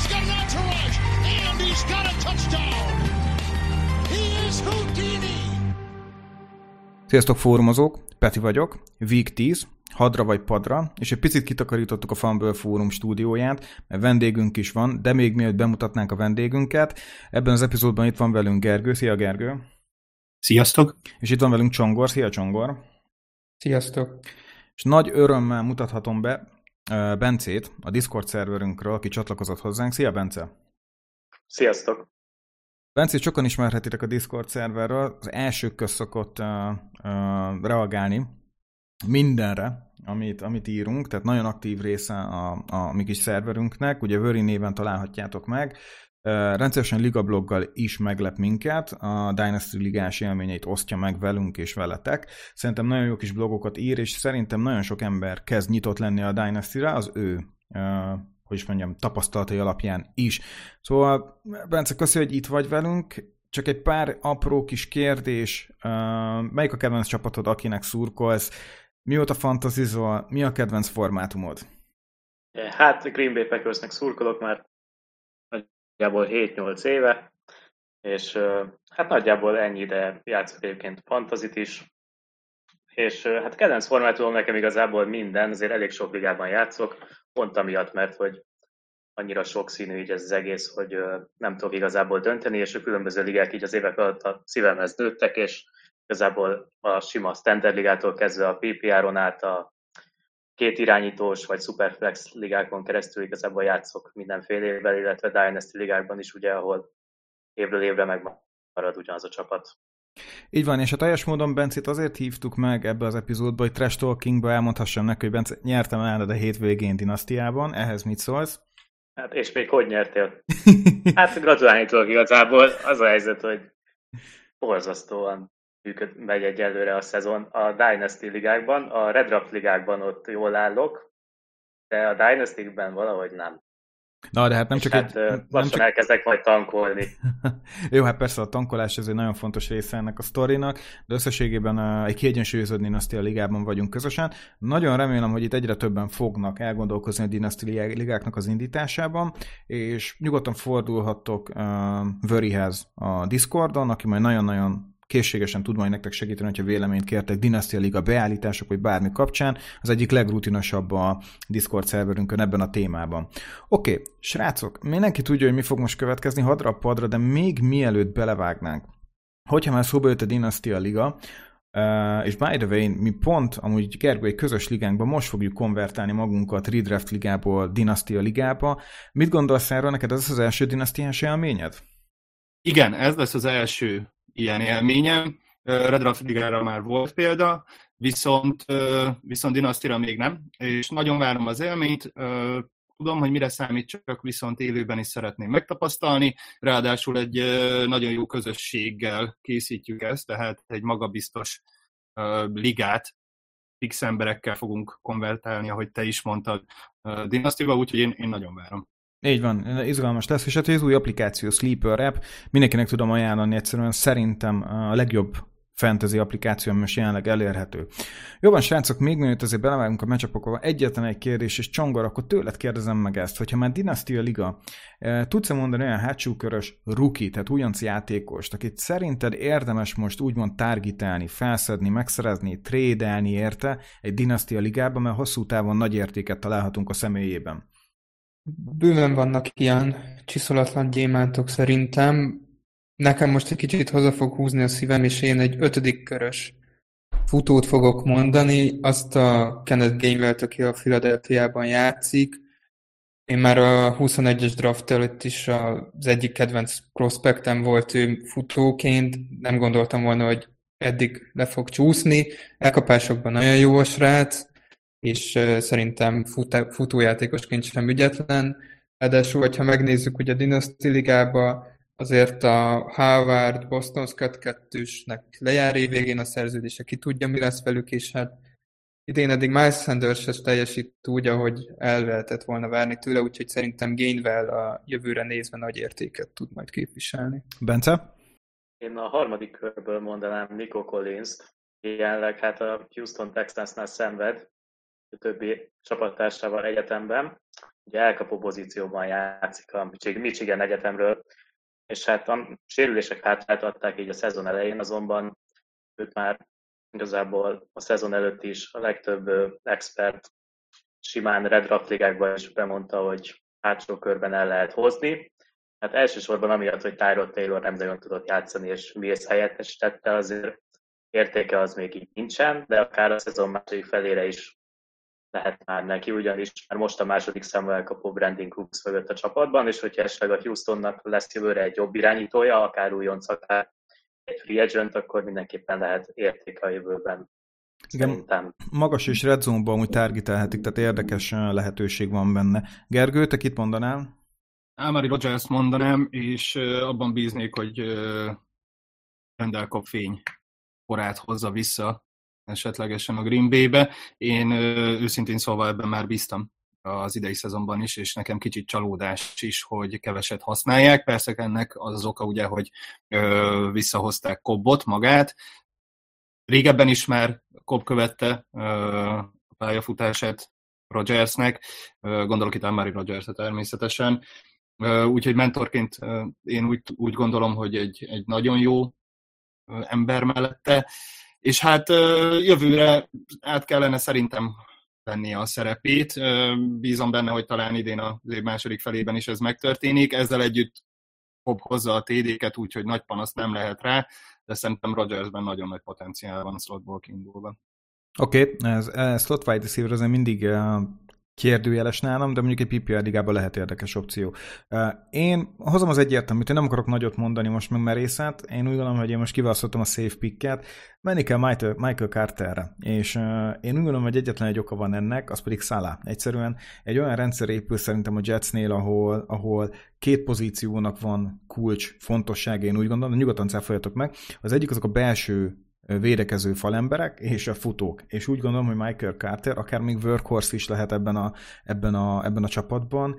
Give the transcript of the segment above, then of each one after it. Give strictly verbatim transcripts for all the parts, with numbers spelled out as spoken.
he's got an entourage, and he's got a touchdown. He is Houdini. Sziasztok fórumozók, Peti vagyok, Week tíz, hadra vagy padra, és egy picit kitakarítottuk a Fumble Fórum stúdióját, mert vendégünk is van, de még mielőtt bemutatnánk a vendégünket, ebben az epizódban itt van velünk Gergő. Szia Gergő! Sziasztok! És itt van velünk Csongor. Szia Csongor! Sziasztok! És nagy örömmel mutathatom be uh, Bencét a Discord szerverünkről, aki csatlakozott hozzánk. Szia Bence! Sziasztok! Bencét sokan ismerhetitek a Discord szerverről, az elsők köz szokott uh, uh, reagálni mindenre, amit, amit írunk, tehát nagyon aktív része a, a mi kis szerverünknek, ugye Vöri néven találhatjátok meg, uh, rendszeresen ligabloggal is meglep minket, a Dynasty ligás élményeit osztja meg velünk és veletek, szerintem nagyon jó kis blogokat ír, és szerintem nagyon sok ember kezd nyitott lenni a Dynasty-re, az ő uh, hogy is mondjam, tapasztalatai alapján is. Szóval, Bence, köszi, hogy itt vagy velünk. Csak egy pár apró kis kérdés. Uh, melyik a kedvenc csapatod, akinek szurkolsz? Mióta fantazizol? Mi a kedvenc formátumod? Hát Green Bay Packersnek szurkolok már nagyjából hét-nyolc éve, és uh, hát nagyjából ennyi ide játszok egyébként fantazit is. És uh, hát kedvenc formátumom nekem igazából minden, azért elég sok ligában játszok, pont amiatt, mert hogy annyira sokszínű így ez az egész, hogy uh, nem tudok igazából dönteni, és a különböző ligák így az évek alatt a szívemhez nőttek, és igazából a sima standard ligától kezdve a pé pé er-on át a két irányítós vagy superflex ligákon keresztül igazából játszok mindenfélével, illetve Dynasty ligákban is, ugye, ahol évről évre megmarad ugyanaz a csapat. Így van, és a teljes módon Bencét azért hívtuk meg ebbe az epizódba, hogy Trash Talkingba elmondhassam neki, hogy Bence, nyertem el a hétvégén Dynasztiában, ehhez mit szólsz? Hát és még hogy nyertél? Hát gratulálni tudok igazából, az a helyzet, hogy borzasztóan működ, megy egyelőre a szezon a Dynasty ligákban, a Red Draft ligákban ott jól állok, de a Dynasty-ben valahogy nem. Na, de hát nem csak hát, egy... lassan nem csak... elkezdek majd tankolni. Jó, hát persze a tankolás ez egy nagyon fontos része ennek a sztorinak, de összességében uh, egy kiegyensúlyozott Dynasty ligában vagyunk közösen. Nagyon remélem, hogy itt egyre többen fognak elgondolkozni a Dynasty ligáknak az indításában, és nyugodtan fordulhattok uh, Vörihez a Discordon, aki majd nagyon-nagyon készségesen tud majd nektek segíteni, hogyha véleményt kértek Dynasty Liga beállítások, vagy bármi kapcsán. Az egyik legrutinosabb a Discord szerverünkön ebben a témában. Oké, okay, srácok, mindenki tudja, hogy mi fog most következni hadra padra, de még mielőtt belevágnánk, hogyha már szóba jött a Dynasty Liga, Uh, és by the way, mi pont amúgy Gergő egy közös ligánkban most fogjuk konvertálni magunkat Redraft ligából Dynasty ligába. Mit gondolsz erről? Neked ez az első Dynasty-es élményed? Igen, ez lesz az első ilyen élményem. Red Draft ligára már volt példa, viszont, viszont Dynasty-ra még nem, és nagyon várom az élményt. Tudom, hogy mire számít, csak viszont élőben is szeretném megtapasztalni. Ráadásul egy nagyon jó közösséggel készítjük ezt, tehát egy magabiztos ligát fix emberekkel fogunk konvertálni, ahogy te is mondtad, Dynasty-ba, úgyhogy én, én nagyon várom. Így van, izgalmas lesz, és hát az új applikáció Sleeper App, mindenkinek tudom ajánlani, egyszerűen szerintem a legjobb fantasy applikáció, ami most jelenleg elérhető. Jó van, srácok, még mielőtt azért belevágunk a matchupokba, egyetlen egy kérdés, és Csongor, akkor tőled kérdezem meg ezt, hogyha már Dynasty Liga, tudsz-e mondani olyan hátsókörös rookie, tehát újonc játékost, akit szerinted érdemes most úgymond targetálni, felszedni, megszerezni, trédelni érte egy Dynasty Ligában, mert hosszú távon nagy értéket találhatunk a személyében? Bőven vannak ilyen csiszolatlan gyémántok szerintem. Nekem most egy kicsit haza fog húzni a szívem, és én egy ötödik körös futót fogok mondani, azt a Kenneth Gainwell-t, aki a Philadelphiában játszik. Én már a huszonegyes draft előtt is az egyik kedvenc prospektem volt ő futóként, nem gondoltam volna, hogy eddig le fog csúszni. Elkapásokban nagyon jó a srác, és uh, szerintem fut- futójátékosként sem ügyetlen. Ráadásul, hogyha megnézzük, hogy a Dynasty Ligába azért a Howard, Boston Scott kettősnek lejár évvégén a szerződése, ki tudja, mi lesz velük, és hát idén eddig Miles Sanders is teljesít úgy, ahogy el lehetett volna várni tőle, úgyhogy szerintem Gainwell a jövőre nézve nagy értéket tud majd képviselni. Bence? Én a harmadik körből mondanám Nico Collins-t. Jelenleg hát a Houston Texansnál szenved, a többi csapattársával egyetemben. ugye elkapó pozícióban játszik a Michigan Egyetemről, és hát a sérülések hátráltatták így a szezon elején, azonban őt már igazából a szezon előtt is a legtöbb expert simán Red Draft ligákban is bemondta, hogy hátsó körben el lehet hozni. Hát elsősorban amiatt, hogy Tyrod Taylor nem nagyon tudott játszani, és Mills helyettesítette, azért értéke az még így nincsen, de akár a szezon második felére is lehet már neki, ugyanis már most a második számú elkapó Brandon Cooks mögött a csapatban, és hogyha esetleg a Houstonnak lesz jövőre egy jobb irányítója, akár újonc, akár egy free agent, akkor mindenképpen lehet értéke a jövőben. Igen, szerintem. Magas és red zone-ban úgy targetelhetik, tehát érdekes lehetőség van benne. Gergő, te kit mondanál? Amari Rodgers mondanám, és abban bíznék, hogy Randall Cobb fény korát hozza vissza esetlegesen a Green Bay-be. Én őszintén szóval ebben már bíztam az idei szezonban is, és nekem kicsit csalódás is, hogy keveset használják. Persze ennek az az oka ugye, hogy visszahozták Cobbot magát. Régebben is már Cobb követte a pályafutását Rodgersnek, gondolok itt Amari Rodgersre természetesen. Úgyhogy mentorként én úgy, úgy gondolom, hogy egy, egy nagyon jó ember mellette, és hát jövőre át kellene szerintem vennie a szerepét. Bízom benne, hogy talán idén az év második felében is ez megtörténik. Ezzel együtt Cobb hozza a té dé-ket, úgyhogy nagy panaszt nem lehet rá, de szerintem Rodgersben nagyon nagy potenciál van a slotból kiindulva. Oké, okay, ez, ez slot wide receiver azért mindig uh, kérdőjeles nálam, de mondjuk egy pé pé er ligában lehet érdekes opció. Uh, én hozom az egyértelműt, én nem akarok nagyot mondani most meg merészet, én úgy gondolom, hogy én most kiválasztottam a safe picket, menni kell Michael, Michael Carterre, és uh, én úgy gondolom, hogy egyetlen egy oka van ennek, az pedig Salah. Egyszerűen egy olyan rendszer épül szerintem a Jetsnél, ahol, ahol két pozíciónak van kulcs fontossága, én úgy gondolom, nyugodtan cáfoljatok meg. Az egyik azok a belső védekező falemberek és a futók. És úgy gondolom, hogy Michael Carter akár még workhorse is lehet ebben a, ebben a, ebben a csapatban,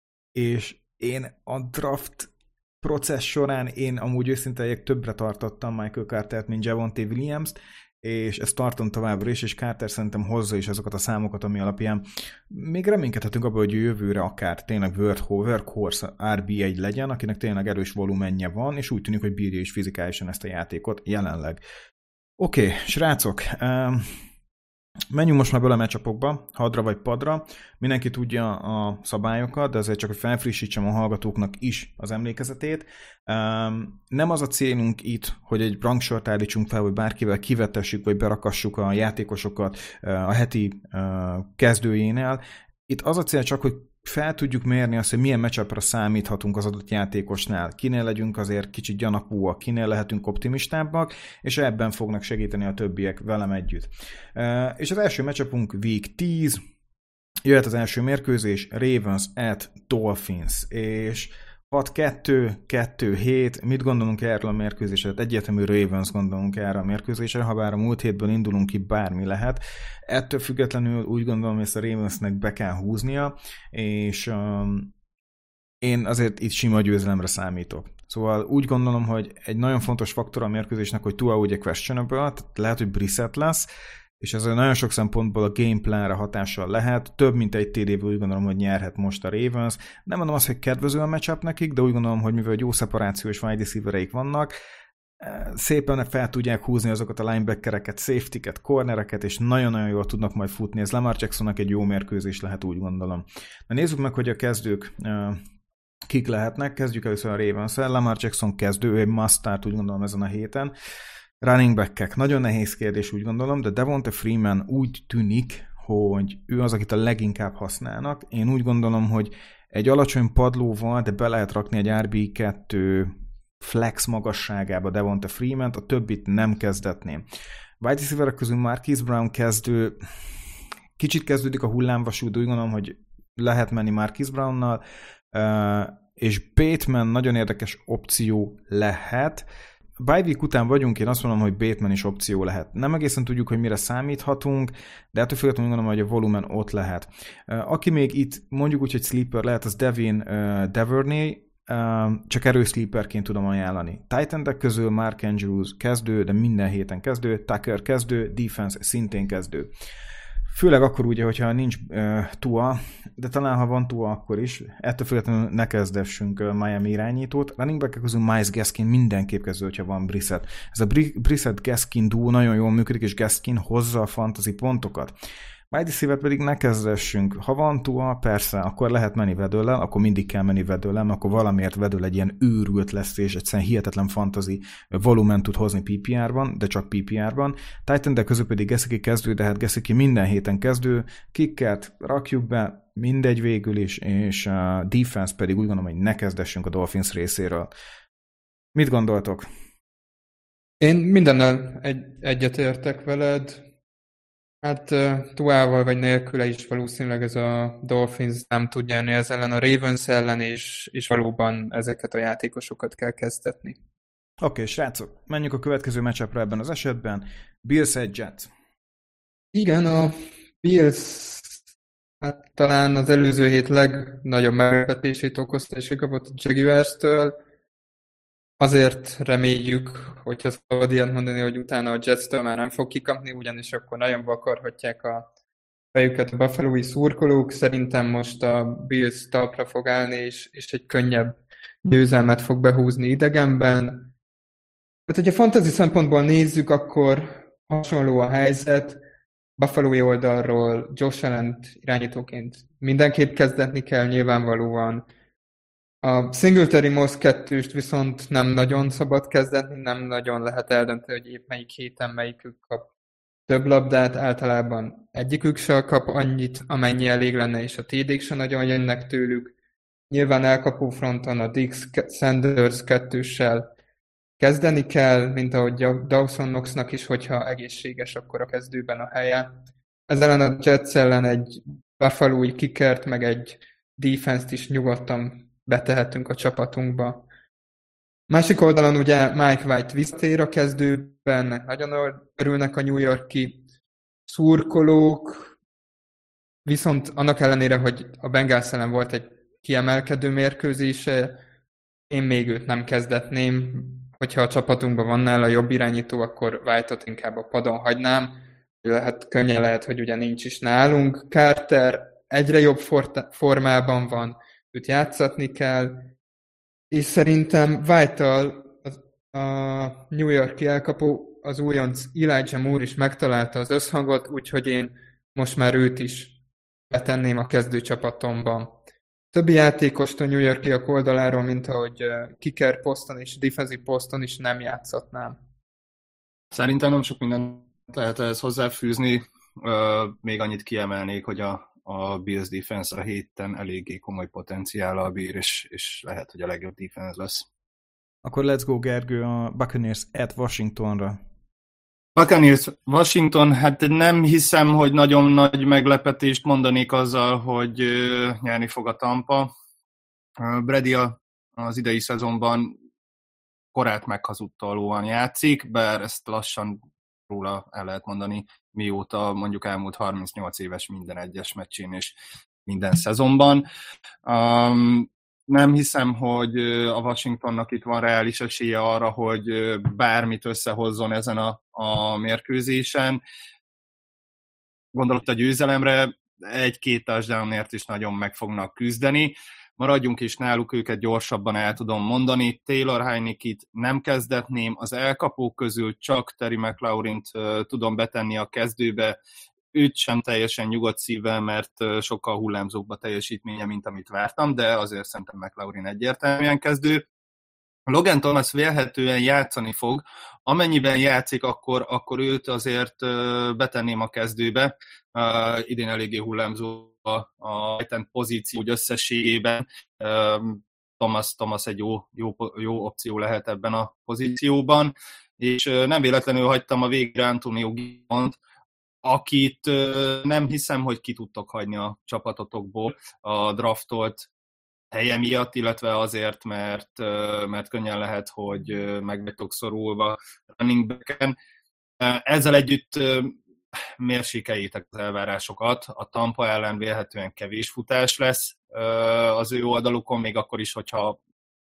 és én a draft process során én amúgy őszintén többre tartottam Michael Cartert, mint Javonte Williams-t, és ezt tartom továbbra is, és Carter szerintem hozza is azokat a számokat, ami alapján még reménykedhetünk abban, hogy jövőre akár tényleg workhorse er bé egy legyen, akinek tényleg erős volumenje van, és úgy tűnik, hogy bírja is fizikálisan ezt a játékot jelenleg. Oké, okay, srácok, um, menjünk most már bele a matchupokba, hadra vagy padra. Mindenki tudja a szabályokat, de azért csak, hogy felfrissítsem a hallgatóknak is az emlékezetét. Um, nem az a célunk itt, hogy egy rangsort állítsunk fel, vagy bárkivel kivetessük, vagy berakassuk a játékosokat uh, a heti uh, kezdőjénél. Itt az a cél csak, hogy fel tudjuk mérni azt, hogy milyen matchupra számíthatunk az adott játékosnál. Kinél legyünk azért kicsit gyanakvóak, kinél lehetünk optimistábbak, és ebben fognak segíteni a többiek velem együtt. És az első matchupunk week tíz, jöhet az első mérkőzés, Ravens at Dolphins, és hat kettő, kettő hét, mit gondolunk erről a mérkőzésre? Hát egyértelmű Ravens gondolunk erre a mérkőzésre, ha bár a múlt hétből indulunk ki, bármi lehet. Ettől függetlenül úgy gondolom, hogy ezt a Ravensnek be kell húznia, és um, én azért itt sima győzelemre számítok. Szóval úgy gondolom, hogy egy nagyon fontos faktor a mérkőzésnek, hogy Tua ugye questionable, tehát lehet, hogy Brissett lesz, és ez nagyon sok szempontból a gameplanre hatással lehet. Több mint egy té déből úgy gondolom, hogy nyerhet most a Ravens. Nem mondom azt, hogy kedvező a matchup nekik, de úgy gondolom, hogy mivel jó szeparációs wide receivereik vannak, szépen fel tudják húzni azokat a linebackereket, safety-ket, cornereket, és nagyon-nagyon jól tudnak majd futni. Ez Lamar Jacksonnak egy jó mérkőzés lehet, úgy gondolom. Na nézzük meg, hogy a kezdők kik lehetnek. Kezdjük először a Ravens-el. Lamar Jackson kezdő, ő egy must start, úgy gondolom ezen a héten. Running back-ek. Nagyon nehéz kérdés, úgy gondolom, de Devonta Freeman úgy tűnik, hogy ő az, akit a leginkább használnak. Én úgy gondolom, hogy egy alacsony padlóval, de be lehet rakni egy er bé kettő flex magasságába Devonta Freeman-t, a többit nem kezdetném. Wide receiverek közül Marquise Brown kezdő, kicsit kezdődik a hullámvasút, de úgy gondolom, hogy lehet menni Marquise Brownnal, és Bateman nagyon érdekes opció lehet. Bye week után vagyunk, én azt mondom, hogy Bateman is opció lehet. Nem egészen tudjuk, hogy mire számíthatunk, de ettől függetlenül gondolom, hogy a volumen ott lehet. Aki még itt mondjuk úgy, hogy sleeper lehet, az Devin uh, Duvernay, uh, csak erős sleeperként tudom ajánlani. Titan-ek közül Mark Andrews kezdő, de minden héten kezdő, Tucker kezdő, defense szintén kezdő. Főleg akkor ugye, hogyha nincs uh, Tua, de talán ha van Tua, akkor is. Ettől függetlenül ne kezdessünk uh, Miami irányítót. Running back-ek közül Miles Gaskin mindenképp kezdő, hogyha van Brissett. Ez a Brissett-Gaskin duó nagyon jól működik, és Gaskin hozza a fantasy pontokat. Wide receiver pedig ne kezdessünk. Ha van Tua, persze, akkor lehet menni Vedőllel, akkor mindig kell menni Vedőllel, akkor valamiért Vedőll egy ilyen őrült lesz, és egyszerűen hihetetlen fantasy volumen tud hozni pé pé er-ban, de csak pé pé er-ban. Titan közül pedig Gesicki kezdő, de hát Gesicki minden héten kezdő. Kickert rakjuk be, mindegy végül is, és a defense pedig úgy gondolom, hogy ne kezdessünk a Dolphins részéről. Mit gondoltok? Én mindennel egy, egyetértek veled. Hát Tuával vagy nélküle is valószínűleg ez a Dolphins nem tud nyerni ez ellen a Ravens ellen, és, és valóban ezeket a játékosokat kell kezdetni. Oké, okay, srácok, menjünk a következő matchupra ebben az esetben. Bills egy Jets. Igen, a Bills hát talán az előző hét legnagyobb meglepetését okozta, és kapott a Jaguars-től. Azért reméljük, hogyha szabad ilyet mondani, hogy utána a Jets-től már nem fog kikapni, ugyanis akkor nagyon vakarhatják a fejüket a buffalo-i szurkolók. Szerintem most a Bills talpra fog állni, és, és egy könnyebb győzelmet fog behúzni idegenben. Hát, hogyha fantasy szempontból nézzük, akkor hasonló a helyzet. Buffalo-i oldalról Josh Allen-t irányítóként mindenképp kezdetni kell nyilvánvalóan. A Singletary Moss kettőst viszont nem nagyon szabad kezdetni, nem nagyon lehet eldönteni, hogy épp melyik héten melyikük kap több labdát, általában egyikük sem kap annyit, amennyi elég lenne, és a té dék sem nagyon jönnek tőlük. Nyilván elkapó fronton a Diggs Sanders kettőssel kezdeni kell, mint ahogy Dawson Knoxnak is, hogyha egészséges, akkor a kezdőben a helye. Ez ellen a Jets ellen egy Buffalo-i kickert, meg egy defense-t is nyugodtan betehetünk a csapatunkba. Másik oldalon ugye Mike White visszatér a kezdőben, nagyon örülnek a New York-i szurkolók, viszont annak ellenére, hogy a Bengals ellen volt egy kiemelkedő mérkőzése, én még őt nem kezdetném. Hogyha a csapatunkban van nála jobb irányító, akkor White-ot inkább a padon hagynám. Lehet, könnyen lehet, hogy ugye nincs is nálunk. Carter egyre jobb formában van, őt játszatni kell, és szerintem White-tal a New York-i elkapó, az újonc Elijah Moore is megtalálta az összhangot, úgyhogy én most már őt is betenném a kezdőcsapatomban. Többi játékost a New York-iak oldaláról, mint ahogy kicker poszton és defensive poszton is nem játszatnám. Szerintem nem sok mindent lehet ehhez hozzáfűzni. Még annyit kiemelnék, hogy a a Bills defense a héten eléggé komoly potenciállal bír, és, és lehet, hogy a legjobb defense lesz. Akkor let's go, Gergő, a Buccaneers at Washingtonra. Buccaneers Washington, hát nem hiszem, hogy nagyon nagy meglepetést mondanék azzal, hogy nyerni fog a Tampa. Brady az idei szezonban korát meghazudtolóan játszik, bár ezt lassan róla el lehet mondani, mióta mondjuk elmúlt harmincnyolc éves minden egyes meccsén és minden szezonban. Um, nem hiszem, hogy a Washingtonnak itt van reális esélye arra, hogy bármit összehozzon ezen a, a mérkőzésen. Gondolok a győzelemre, egy-két touchdownért is nagyon meg fognak küzdeni. Maradjunk is náluk, őket gyorsabban el tudom mondani. Taylor Heinicke-t nem kezdetném, az elkapók közül csak Terry McLaurint uh, tudom betenni a kezdőbe, őt sem teljesen nyugodt szívvel, mert uh, sokkal hullámzóbb a teljesítménye, mint amit vártam, de azért szerintem McLaurin egyértelműen kezdő. Logan Thomas vélhetően játszani fog, amennyiben játszik, akkor, akkor őt azért uh, betenném a kezdőbe. Uh, idén eléggé hullámzó a, a Titan pozíció úgy összességében. Um, Thomas, Thomas egy jó, jó, jó opció lehet ebben a pozícióban, és uh, nem véletlenül hagytam a végre Antonio Gibsont, akit uh, nem hiszem, hogy ki tudtok hagyni a csapatotokból a draftolt helye miatt, illetve azért, mert, mert könnyen lehet, hogy meg vagytok szorulva running backen. Ezzel együtt mérsékeljétek az elvárásokat. A Tampa ellen vélhetően kevés futás lesz az ő oldalukon, még akkor is, hogyha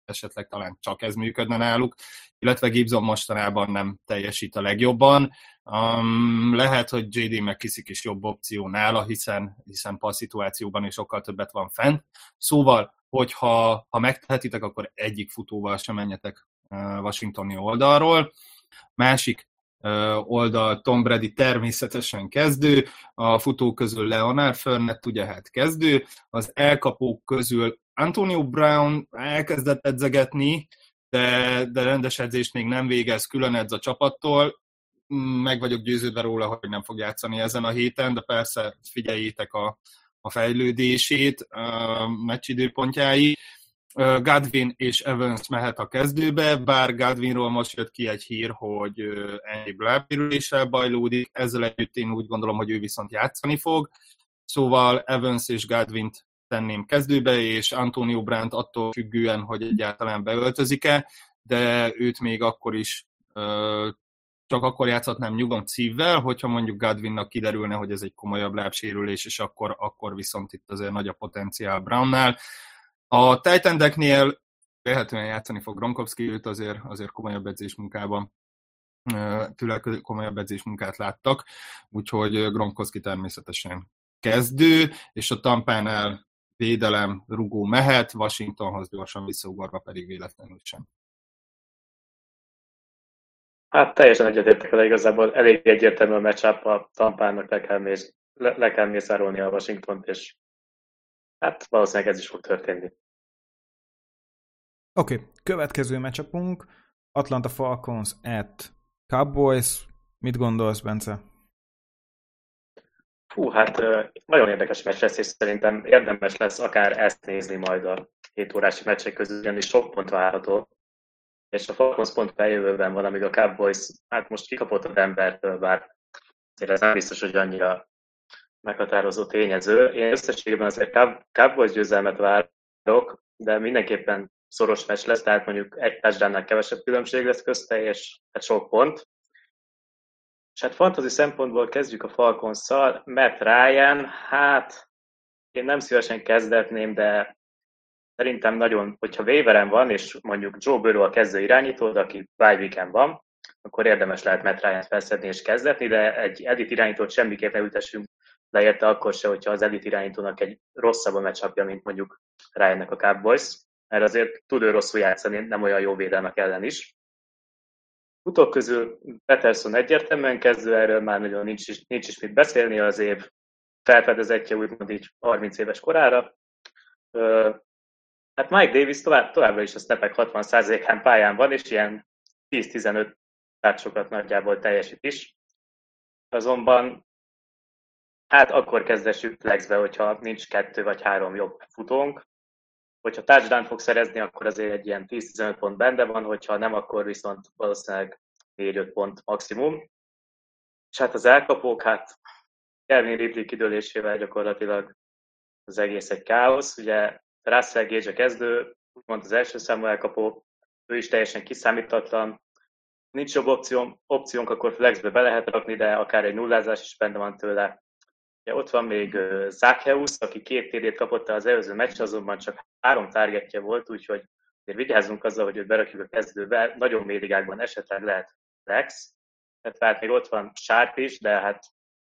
esetleg talán csak ez működne náluk, illetve Gibson mostanában nem teljesít a legjobban. Um, lehet, hogy jé dé McKissick is jobb opció nála, hiszen, hiszen passz szituációban is sokkal többet van fent. Szóval, hogyha ha megtehetitek, akkor egyik futóval sem menjetek uh, washingtoni oldalról. Másik uh, oldal Tom Brady természetesen kezdő, a futók közül Leonard Fournette ugye hát kezdő, az elkapók közül Antonio Brown elkezdett edzegetni, de, de rendes edzést még nem végez, külön edz a csapattól. Meg vagyok győződve róla, hogy nem fog játszani ezen a héten, de persze figyeljétek a, a fejlődését, a meccs időpontjáig. Godwin és Evans mehet a kezdőbe, bár Godwinról most jött ki egy hír, hogy ennyi lábérüléssel bajlódik, ezzel együtt én úgy gondolom, hogy ő viszont játszani fog. Szóval Evans és Godwint tenném kezdőbe, és Antonio Brown attól függően, hogy egyáltalán beöltözik-e, de őt még akkor is csak akkor játszhatnám nyugodt szívvel, hogyha mondjuk Godwinnak kiderülne, hogy ez egy komolyabb lábsérülés, és akkor, akkor viszont itt azért nagy a potenciál Brownnál. A tight endeknél lehetően játszani fog Gronkowski, őt azért, azért komolyabb edzésmunkában, tőle komolyabb edzésmunkát láttak, úgyhogy Gronkowski természetesen kezdő, és a Tampánál védelem, rugó mehet, Washingtonhoz gyorsan visszaugorva pedig véletlenül sem. Hát teljesen egyetértek vele, igazából elég egyértelmű a matchup, a Tampának le kell, mész, le, le kell mészárolni a Washingtont, és hát valószínűleg ez is fog történni. Oké, okay. Következő matchupunk, Atlanta Falcons at Cowboys. Mit gondolsz, Bence? Fú, hát nagyon érdekes meccs lesz, és szerintem érdemes lesz akár ezt nézni majd a két órási meccsek közül, ugyanis sok pont várható. És a Falcons pont feljövőben van, amíg a Cowboys, hát most kikapott a Denvertől, bár azért ez nem biztos, hogy annyira meghatározó tényező. Én összességében azért Cowboys győzelmet várok, de mindenképpen szoros meccs lesz, tehát mondjuk egy touchdownnál kevesebb különbség lesz közte, és hát sok pont. És hát fantasy szempontból kezdjük a Falconsszal. Matt Ryan, hát én nem szívesen kezdetném, de szerintem nagyon, hogyha waiveren van, és mondjuk Joe Burrow a kezdő irányítód, aki bye weeken van, akkor érdemes lehet Matt Ryan-t felszedni és kezdetni, de egy edit irányítót semmiképp ne ültessünk le érte akkor se, hogyha az edit irányítónak egy rosszabb a matchupja, mint mondjuk Ryan-nek a Cowboys, mert azért tud ő rosszul játszani, nem olyan jó védelmek ellen is. Utók közül Peterson egyértelműen kezdő, erről már nagyon nincs is, nincs is mit beszélni, az év felfedezetje úgymond így harminc éves korára. Hát Mike Davis tovább, továbbra is a snapek hatvan százalékán pályán van, és ilyen tíz-tizenöt tárcsokat nagyjából teljesít is. Azonban hát akkor kezdessük flexbe, hogyha nincs kettő vagy három jobb futónk. Hogyha touchdown fog szerezni, akkor azért egy ilyen tíz-tizenöt pont benne van, hogyha nem, akkor viszont valószínűleg négy-öt pont maximum. És hát az elkapók, hát Calvin Ridley kidőlésével gyakorlatilag az egész egy káosz. Ugye Russell Gage a kezdő, úgymond az első számú elkapó, ő is teljesen kiszámíthatatlan. Nincs jobb opció, opciónk, akkor flexbe be lehet rakni, de akár egy nullázás is benne van tőle. Ugye ott van még Zaccheaus, aki két té dét kapott az előző meccs, azonban csak három targetje volt, úgyhogy vigyázzunk azzal, hogy őt berakjuk a kezdőbe. Nagyon mély ligákban esetleg lehet flex. Tehát még ott van Sharp is, de hát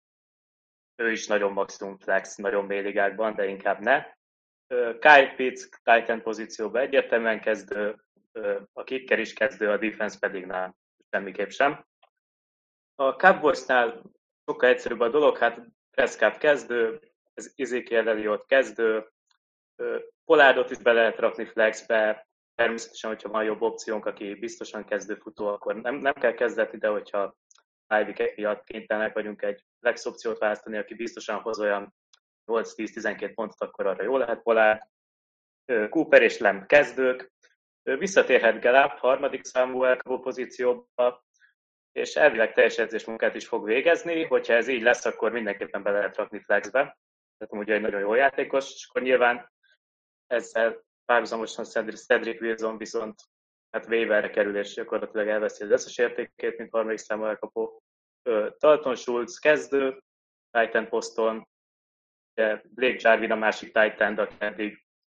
ő is nagyon maximum flex, nagyon mély ligákban, de inkább ne. Kyle Pitts tight end pozícióban egyértelműen kezdő, a kicker is kezdő, a defense pedig nem, semmiképp sem. A Cowboysnál sokkal egyszerűbb a dolog, hát Prescott kezdő, ez Ezekiel Elliott kezdő, Pollardot is be lehet rakni flexbe, természetesen, hogyha van jobb opciónk, aki biztosan kezdő futó, akkor nem, nem kell kezdetni, de hogyha Ivy miatt kénytelenek vagyunk egy flex opciót választani, aki biztosan hoz olyan nyolc-tíz-tizenkét pontot, akkor arra jó lehet Pollard. Cooper és Lamb kezdők. Visszatérhet Gallup harmadik számú elkapó pozícióba, és elvileg teljes edzésmunkát is fog végezni. Hogyha ez így lesz, akkor mindenképpen be lehet rakni flexbe. Tehát ugye egy nagyon jó játékos, és akkor nyilván ezzel párhuzamosan Cedric Wilson viszont hát waiverre kerül, és gyakorlatilag elveszi az összes értékét, mint harmadik számú elkapó. Dalton Schultz kezdő, Titan poszton, Blake Jarvin a másik tight end, aki eddig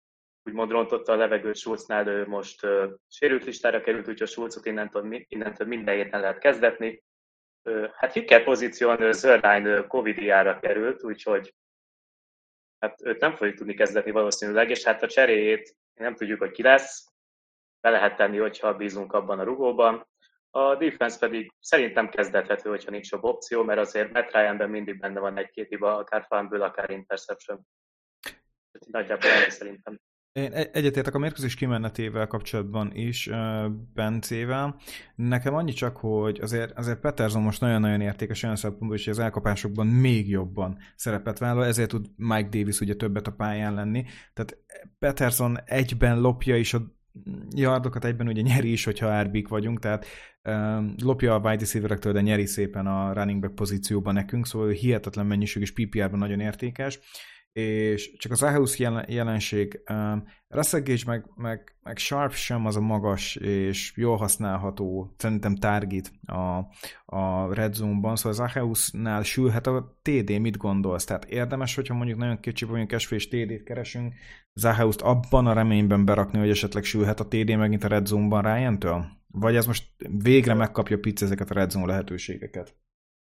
úgymond rontotta a levegőt Schultznál, ő most uh, sérült listára került, úgyhogy Schultzot innentől, innentől minden héten lehet kezdetni. Uh, hát kicker pozíción Zörlein Covid-jára került, úgyhogy hát őt nem fogjuk tudni kezdetni valószínűleg, és hát a cseréjét nem tudjuk, hogy ki lesz. Be lehet tenni, hogyha bízunk abban a rugóban. A defense pedig szerintem kezdethető, hogyha nincs jobb opció, mert azért Matt Ryanben mindig benne van egy-két hiba, akár fumble, akár interception. Nagyjából ennyi szerintem. Én egyetértek a mérkőzés kimenetével kapcsolatban is, Bencével. Nekem annyi csak, hogy azért, azért Peterson most nagyon-nagyon értékes olyan szempontból, hogy az elkapásokban még jobban szerepet vállal, ezért tud Mike Davis ugye többet a pályán lenni. Tehát Peterson egyben lopja is a yardokat, egyben ugye nyeri is, hogyha er bé-k vagyunk, tehát um, lopja a wide receiverektől, de nyeri szépen a running back pozícióban nekünk, szóval hihetetlen mennyiség, és pé pé er-ben nagyon értékes. És csak az Aheus jelenség, um, Russell Gage meg, meg, meg Sharp sem az a magas és jól használható, szerintem target a, a Red Zone-ban, szóval az Aheusnál sülhet a té dé, mit gondolsz? Tehát érdemes, hogyha mondjuk nagyon kicsi vagyunk esve és té dét keresünk, az Aheust abban a reményben berakni, hogy esetleg sülhet a té dé megint a Red Zone-ban Ryan-től? Vagy ez most végre megkapja Pitts ezeket a Red Zone lehetőségeket?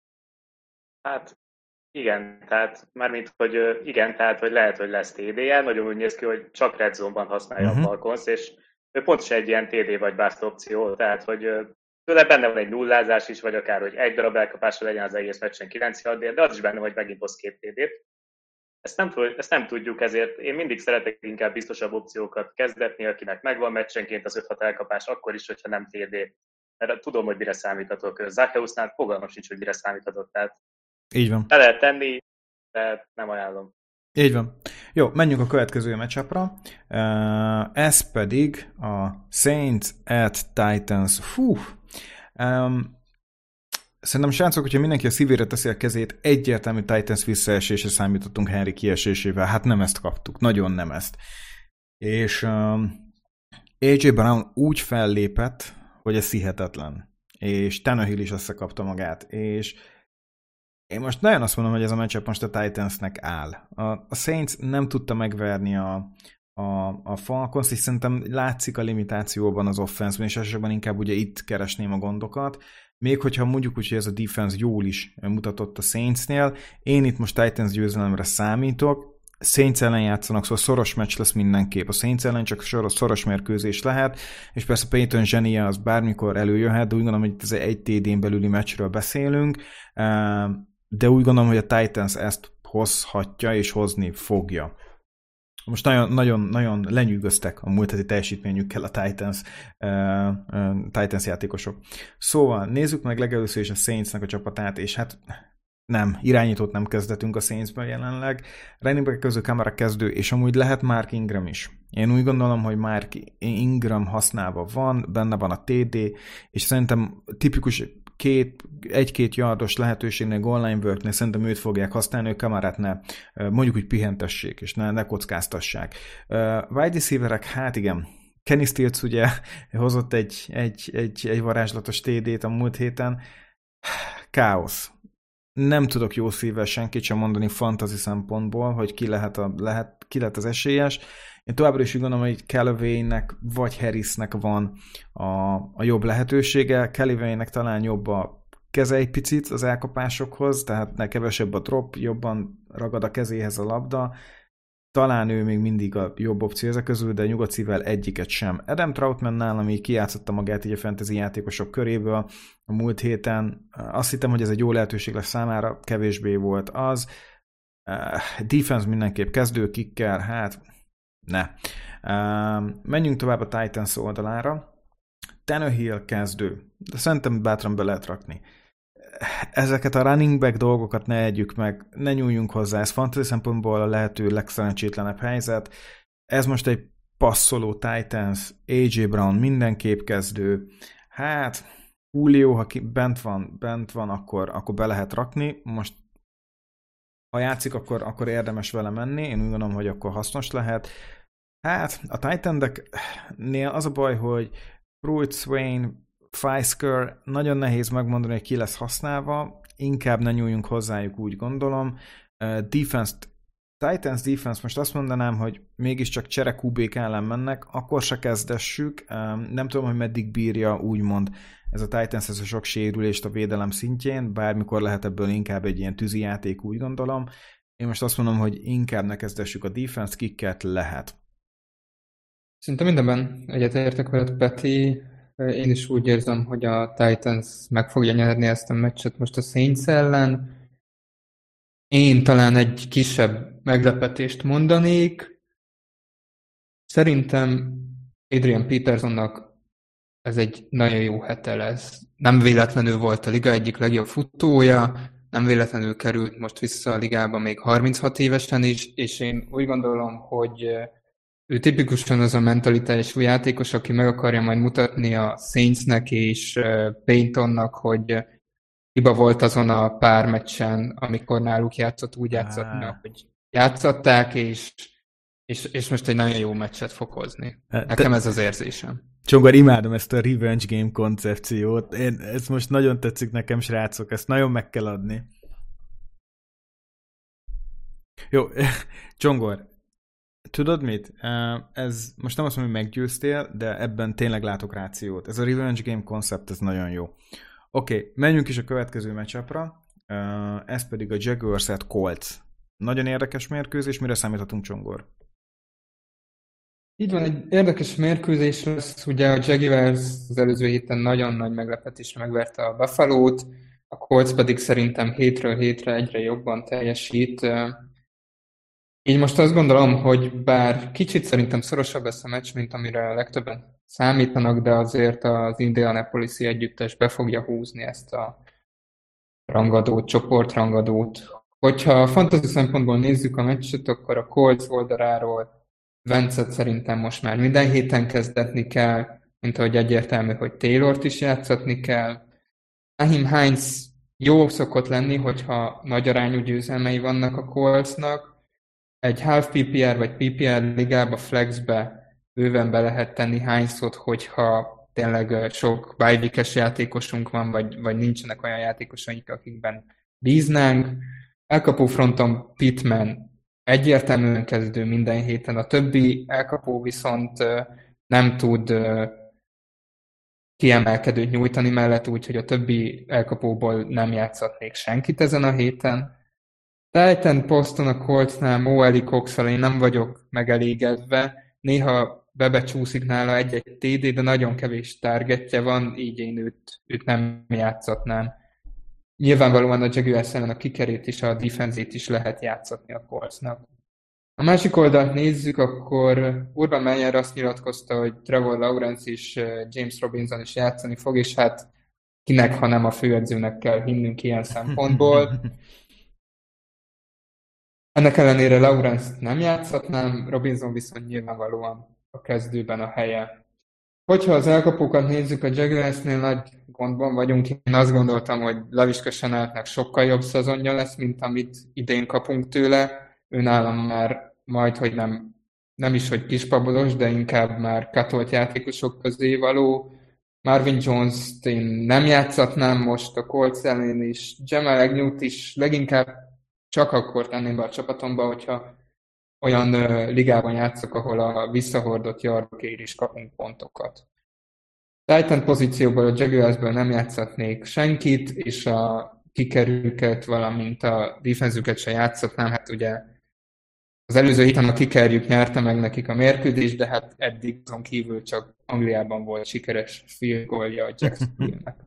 Hát igen, tehát mármint, hogy igen, tehát, hogy lehet, hogy lesz té dé-je, nagyon úgy néz ki, hogy csak Red Zone-ban használja uh-huh. a Falcons, és ő pontosan egy ilyen té dé vagy bust opció, tehát, hogy tőle benne van egy nullázás is, vagy akár, hogy egy darab elkapásra legyen az egész meccsen kilenc yardért, de az is benne, hogy megint hoz két té dét. Ezt nem, ezt nem tudjuk, ezért én mindig szeretek inkább biztosabb opciókat kezdetni, akinek megvan meccsenként az öt-hat elkapás, akkor is, hogyha nem té dé. Mert tudom, hogy mire számíthatok. Zaccheusnál fogalmam sincs, hogy mire számíthatok, tehát így van. Le lehet tenni, de nem ajánlom. Így van. Jó, menjünk a következő matchupra. Ez pedig a Saints at Titans. Fú. Um, szerintem srácok, hogyha mindenki a szívére teszi a kezét, egyértelmű Titans visszaesésre számítottunk Henry kiesésével. Hát nem ezt kaptuk. Nagyon nem ezt. És um, á jé Brown úgy fellépett, hogy ez hihetetlen. És Tannehill is összekapta magát. És én most nagyon azt mondom, hogy ez a matchup most a Titansnek áll. A, a Saints nem tudta megverni a, a, a Falcons, és szerintem látszik a limitációban az offense-ben, és elsősorban inkább ugye itt keresném a gondokat. Még hogyha mondjuk úgy, hogy ez a defense jól is mutatott a Saintsnél, én itt most Titans győzelemre számítok, Saints ellen játszanak, szóval szoros meccs lesz mindenképp. A Saints ellen csak szoros, szoros mérkőzés lehet, és persze Peyton zsenie az bármikor előjöhet, de úgy gondolom, hogy itt ez egy té dén belüli meccsről beszélünk, de úgy gondolom, hogy a Titans ezt hozhatja és hozni fogja. Most nagyon, nagyon, nagyon lenyűgöztek a múlt heti teljesítményükkel a Titans, uh, uh, Titans játékosok. Szóval nézzük meg legelőször is a Saintsnek a csapatát, és hát nem, irányítót nem kezdetünk a Saintsből jelenleg. Running back közül Kamara kezdő, és amúgy lehet Mark Ingram is. Én úgy gondolom, hogy Mark Ingram használva van, benne van a té dé, és szerintem tipikus két, egy-két yardos lehetőségnél, goal line worknél szerintem őt fogják használni, hogy Kamarát ne, mondjuk úgy pihentessék, és ne, ne kockáztassák. Uh, wide receiverek, hát igen, Kenny Stills ugye hozott egy, egy, egy, egy varázslatos té dét a múlt héten. Káosz. Nem tudok jó szívvel senkit sem mondani fantasy szempontból, hogy ki lehet, a, lehet, ki lehet az esélyes. Én továbbra is úgy gondolom, hogy Callaway-nek vagy Harrisnek van a, a jobb lehetősége. Callaway-nek talán jobb a keze egy picit az elkapásokhoz, tehát ne kevesebb a drop, jobban ragad a kezéhez a labda. Talán ő még mindig a jobb opció ezek közül, de nyugodt szívvel egyiket sem. Adam Troutman nálam így kijátszotta magát így a fantasy játékosok köréből a múlt héten. Azt hittem, hogy ez egy jó lehetőség lesz számára, kevésbé volt az. Defense mindenképp kezdő, kicker, hát ne. Menjünk tovább a Titans oldalára. Tannehill kezdő, de szerintem bátran be lehet rakni. Ezeket a running back dolgokat ne együk meg, ne nyúljunk hozzá, ez fantasy szempontból a lehető legszerencsétlenebb helyzet. Ez most egy passzoló Titans, á jé Brown mindenképp kezdő. Hát, Julio, ha ki bent van, bent van akkor, akkor be lehet rakni. Most, ha játszik, akkor, akkor érdemes vele menni. Én úgy gondolom, hogy akkor hasznos lehet. Hát, a Titansnél az a baj, hogy Pruitt, Swain, Fisker, nagyon nehéz megmondani, hogy ki lesz használva, inkább ne nyúljunk hozzájuk, úgy gondolom. Uh, Defense-t Titans defense, most azt mondanám, hogy mégiscsak csere kú bék ellen mennek, akkor se kezdessük. Nem tudom, hogy meddig bírja úgymond ez a Titans, ez a sok sérülést a védelem szintjén, bármikor lehet ebből inkább egy ilyen tűzijáték, úgy gondolom. Én most azt mondom, hogy inkább ne kezdessük a defense, kicket lehet. Szinte mindenben egyetértek veled, Peti. Én is úgy érzem, hogy a Titans meg fogja nyerni ezt a meccset most a Saints ellen. Én talán egy kisebb meglepetést mondanék. Szerintem Adrian Petersonnak ez egy nagyon jó hete lesz. Nem véletlenül volt a liga egyik legjobb futója, nem véletlenül került most vissza a ligába még harminchat évesen is, és én úgy gondolom, hogy ő tipikusan az a mentalitású játékos, aki meg akarja majd mutatni a Saintsnek és Paytonnak, hogy hiba volt azon a pár meccsen, amikor náluk játszott, úgy játszatni, ah. hogy játszották, és, és, és most egy nagyon jó meccset fog hozni. Nekem ez az érzésem. Csongor, imádom ezt a revenge game koncepciót. Én, ez most nagyon tetszik nekem, srácok, ezt nagyon meg kell adni. Jó, Csongor, tudod mit? Ez most nem azt mondom, hogy meggyőztél, de ebben tényleg látok rációt. Ez a revenge game koncept, ez nagyon jó. Oké, okay, menjünk is a következő matchupra, ez pedig a Jaguars at Colts. Nagyon érdekes mérkőzés, mire számíthatunk, Csongor? Így van, egy érdekes mérkőzés lesz, ugye a Jaguars az előző héten nagyon nagy meglepetésre megverte a Buffalo-t, a Colts pedig szerintem hétről hétre egyre jobban teljesít. Így most azt gondolom, hogy bár kicsit szerintem szorosabb lesz a meccs, mint amire a legtöbben számítanak, de azért az Indianapolis-i együttes be fogja húzni ezt a rangadót, csoportrangadót. Hogyha a fantasy szempontból nézzük a meccset, akkor a Colts oldaláról Vencet szerintem most már minden héten kezdetni kell, mint ahogy egyértelmű, hogy Taylort is játszatni kell. Naheem Hines jó szokott lenni, hogyha nagy arányú győzelmei vannak a Coltsnak. Egy half pé pé er vagy pé pé er ligába flexbe bőven be lehet tenni Hinesot, hogyha tényleg sok bye week-es játékosunk van, vagy, vagy nincsenek olyan játékosaink, akikben bíznánk. Elkapó fronton Pittman egyértelműen kezdő minden héten, a többi elkapó viszont nem tud kiemelkedőt nyújtani mellett, úgyhogy a többi elkapóból nem játszhatnék senkit ezen a héten. Titan poszton a Coltsnál Mo Alley Cox-al én nem vagyok megelégedve, néha bebecsúszik nála egy-egy té dé, de nagyon kevés targetje van, így én őt, őt nem játszatnám. Nyilvánvalóan a Jaguars ellen a kickerét és a defenzét is lehet játszatni a Coltsnak. A másik oldalt nézzük, akkor Urban Meyer azt nyilatkozta, hogy Trevor Lawrence és James Robinson is játszani fog, és hát kinek, ha nem a főedzőnek kell hinnünk ilyen szempontból. Ennek ellenére Lawrence-t nem játszhatnám, Robinson viszont nyilvánvalóan a kezdőben a helye. Hogyha az elkapókat nézzük, a Jaguarsnél nagy gondban vagyunk. Én azt gondoltam, hogy Laviska Shenaultnak sokkal jobb szezonja lesz, mint amit idén kapunk tőle. Ő nálam már majd, hogy nem, nem is, hogy kispabolos, de inkább már katolt játékosok közé való. Marvin Jones-t én nem játszatnám most a Colts ellen is. Jamal Agnew-t is leginkább csak akkor tenném be a csapatomba, hogyha olyan uh, ligában játszok, ahol a visszahordott yardokért is kapunk pontokat. Titan pozícióból a Jaguarsből nem játszhatnék senkit, és a kickerüket, valamint a defenzüket se játszhatnám. Hát ugye az előző héten a kickerjük nyerte meg nekik a mérkőzést, de hát eddig azon kívül csak Angliában volt sikeres field goalja a Jacksonville-nek.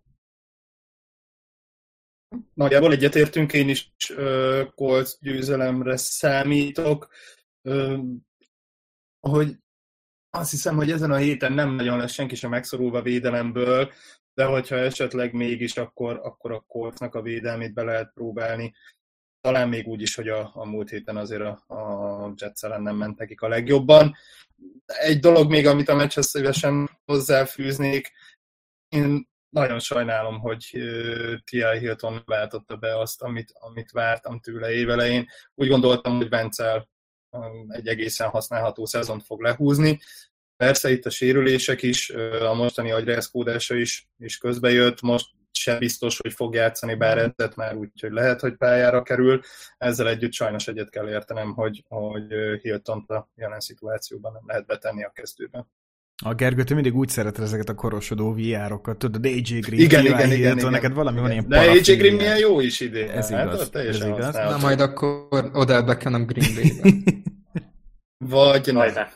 Nagyjából egyetértünk, én is uh, Colts győzelemre számítok. Uh, ahogy azt hiszem, hogy ezen a héten nem nagyon lesz senki sem megszorulva védelemből, de hogyha esetleg mégis, akkor, akkor a Coltsnak a védelmét be lehet próbálni. Talán még úgy is, hogy a, a múlt héten azért a, a Jets ellen nem ment nekik a legjobban. Egy dolog még, amit a meccshez szívesen hozzáfűznék, én nagyon sajnálom, hogy uh, té i. Hilton váltotta be azt, amit, amit vártam tőle évelején. Úgy gondoltam, hogy Vencel um, egy egészen használható szezont fog lehúzni. Persze itt a sérülések is, uh, a mostani agyrázkódása is, is közbejött. Most sem biztos, hogy fog játszani, bár edzett már úgy, hogy lehet, hogy pályára kerül. Ezzel együtt sajnos egyet kell értenem, hogy, hogy Hiltont a jelen szituációban nem lehet betenni a kezdőben. A Gergő, te mindig úgy szereted ezeket a korosodó vé er-okat, tudod, á jé Green, igen, igen, igen, igen, neked valami igen. Van ilyen de á jé Green milyen jó is idén. Ez hát, igaz, ez igaz. Na majd akkor Odell Beckham a Green Bay-ben. Vagy Majd ne.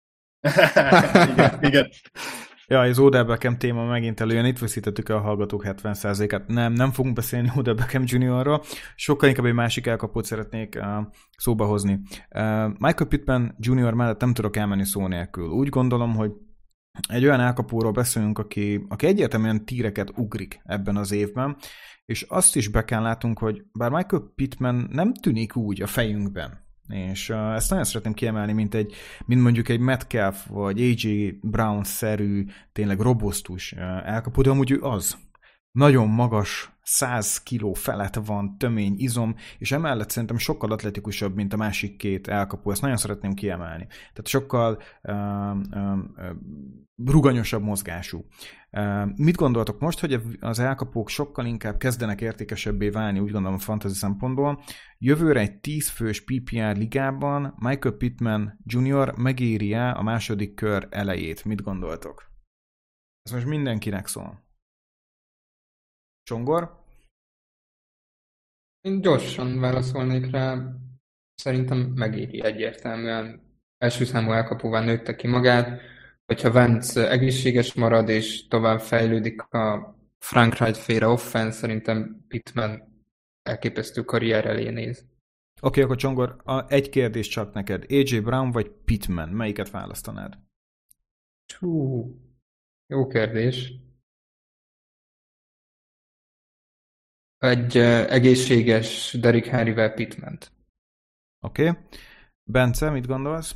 igen, igen. Ja, az Odell Beckham téma megint előjön, itt veszítettük el a hallgatók hetven százalékát. Nem, nem fogunk beszélni Odell Beckham juniorról, sokkal inkább egy másik elkapót szeretnék uh, szóba hozni. Uh, Michael Pittman junior mellett nem tudok elmenni szó nélkül. Úgy gondolom, hogy egy olyan elkapóról beszélünk, aki, aki egyértelműen tíreket ugrik ebben az évben, és azt is be kell látunk, hogy bár Michael Pittman nem tűnik úgy a fejünkben, és uh, ezt nagyon szeretném kiemelni, mint, egy, mint mondjuk egy Metcalf vagy á jé Brown-szerű, tényleg robosztus uh, elkapó, de amúgy ő az. Nagyon magas, száz kiló felett van, tömény izom, és emellett szerintem sokkal atletikusabb, mint a másik két elkapó. Ezt nagyon szeretném kiemelni. Tehát sokkal uh, uh, uh, ruganyosabb mozgású. Uh, mit gondoltok most, hogy az elkapók sokkal inkább kezdenek értékesebbé válni, úgy gondolom a fantasy szempontból. Jövőre egy tíz fős pé pé er ligában Michael Pittman junior megéri-e a második kör elejét? Mit gondoltok? Ez most mindenkinek szól. Csongor? Én gyorsan válaszolnék rá. Szerintem megéri egyértelműen. Első számú elkapóvá nőtte ki magát. Hogyha Wentz egészséges marad és tovább fejlődik a Frank Reich féle offense, szerintem Pittman elképesztő karrier elé néz. Oké, okay, akkor Csongor, a, egy kérdés csak neked. á jé Brown vagy Pittman? Melyiket választanád? Hú, jó kérdés. Egy uh, egészséges Derrick Henryvel Pittment. Oké. Okay. Bence, mit gondolsz?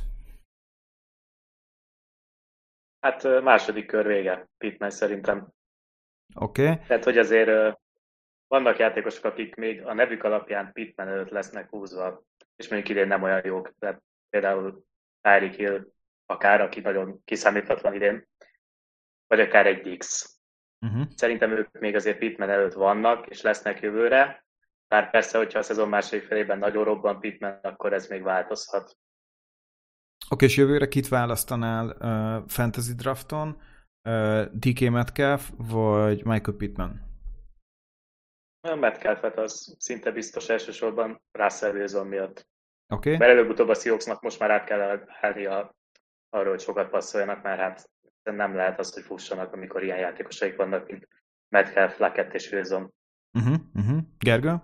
Hát második kör vége, Pittman szerintem. Oké. Okay. Tehát, hogy azért uh, vannak játékosok, akik még a nevük alapján Pittman előtt lesznek húzva, és mondjuk idén nem olyan jók. Tehát például Tyreek Hill, akár, aki nagyon kiszámíthatatlan idén, vagy akár egy Dix. Uh-huh. Szerintem ők még azért Pittman előtt vannak, és lesznek jövőre. Bár persze, hogyha a szezon második felében nagyon robban Pittman, akkor ez még változhat. Oké, okay, és jövőre kit választanál uh, Fantasy Drafton? Uh, dé ká Metcalf vagy Michael Pittman? A Metcalfet az szinte biztos elsősorban Russell Wilson miatt. Oké. Okay. Mert előbb-utóbb a Seahawksnak most már át kell állni a, arról, hogy sokat passzoljanak, mert hát nem lehet az, hogy fussanak, amikor ilyen játékosaik vannak, mint Metcalf, Lockett és Wilson. Uh-huh, uh-huh. Gergő?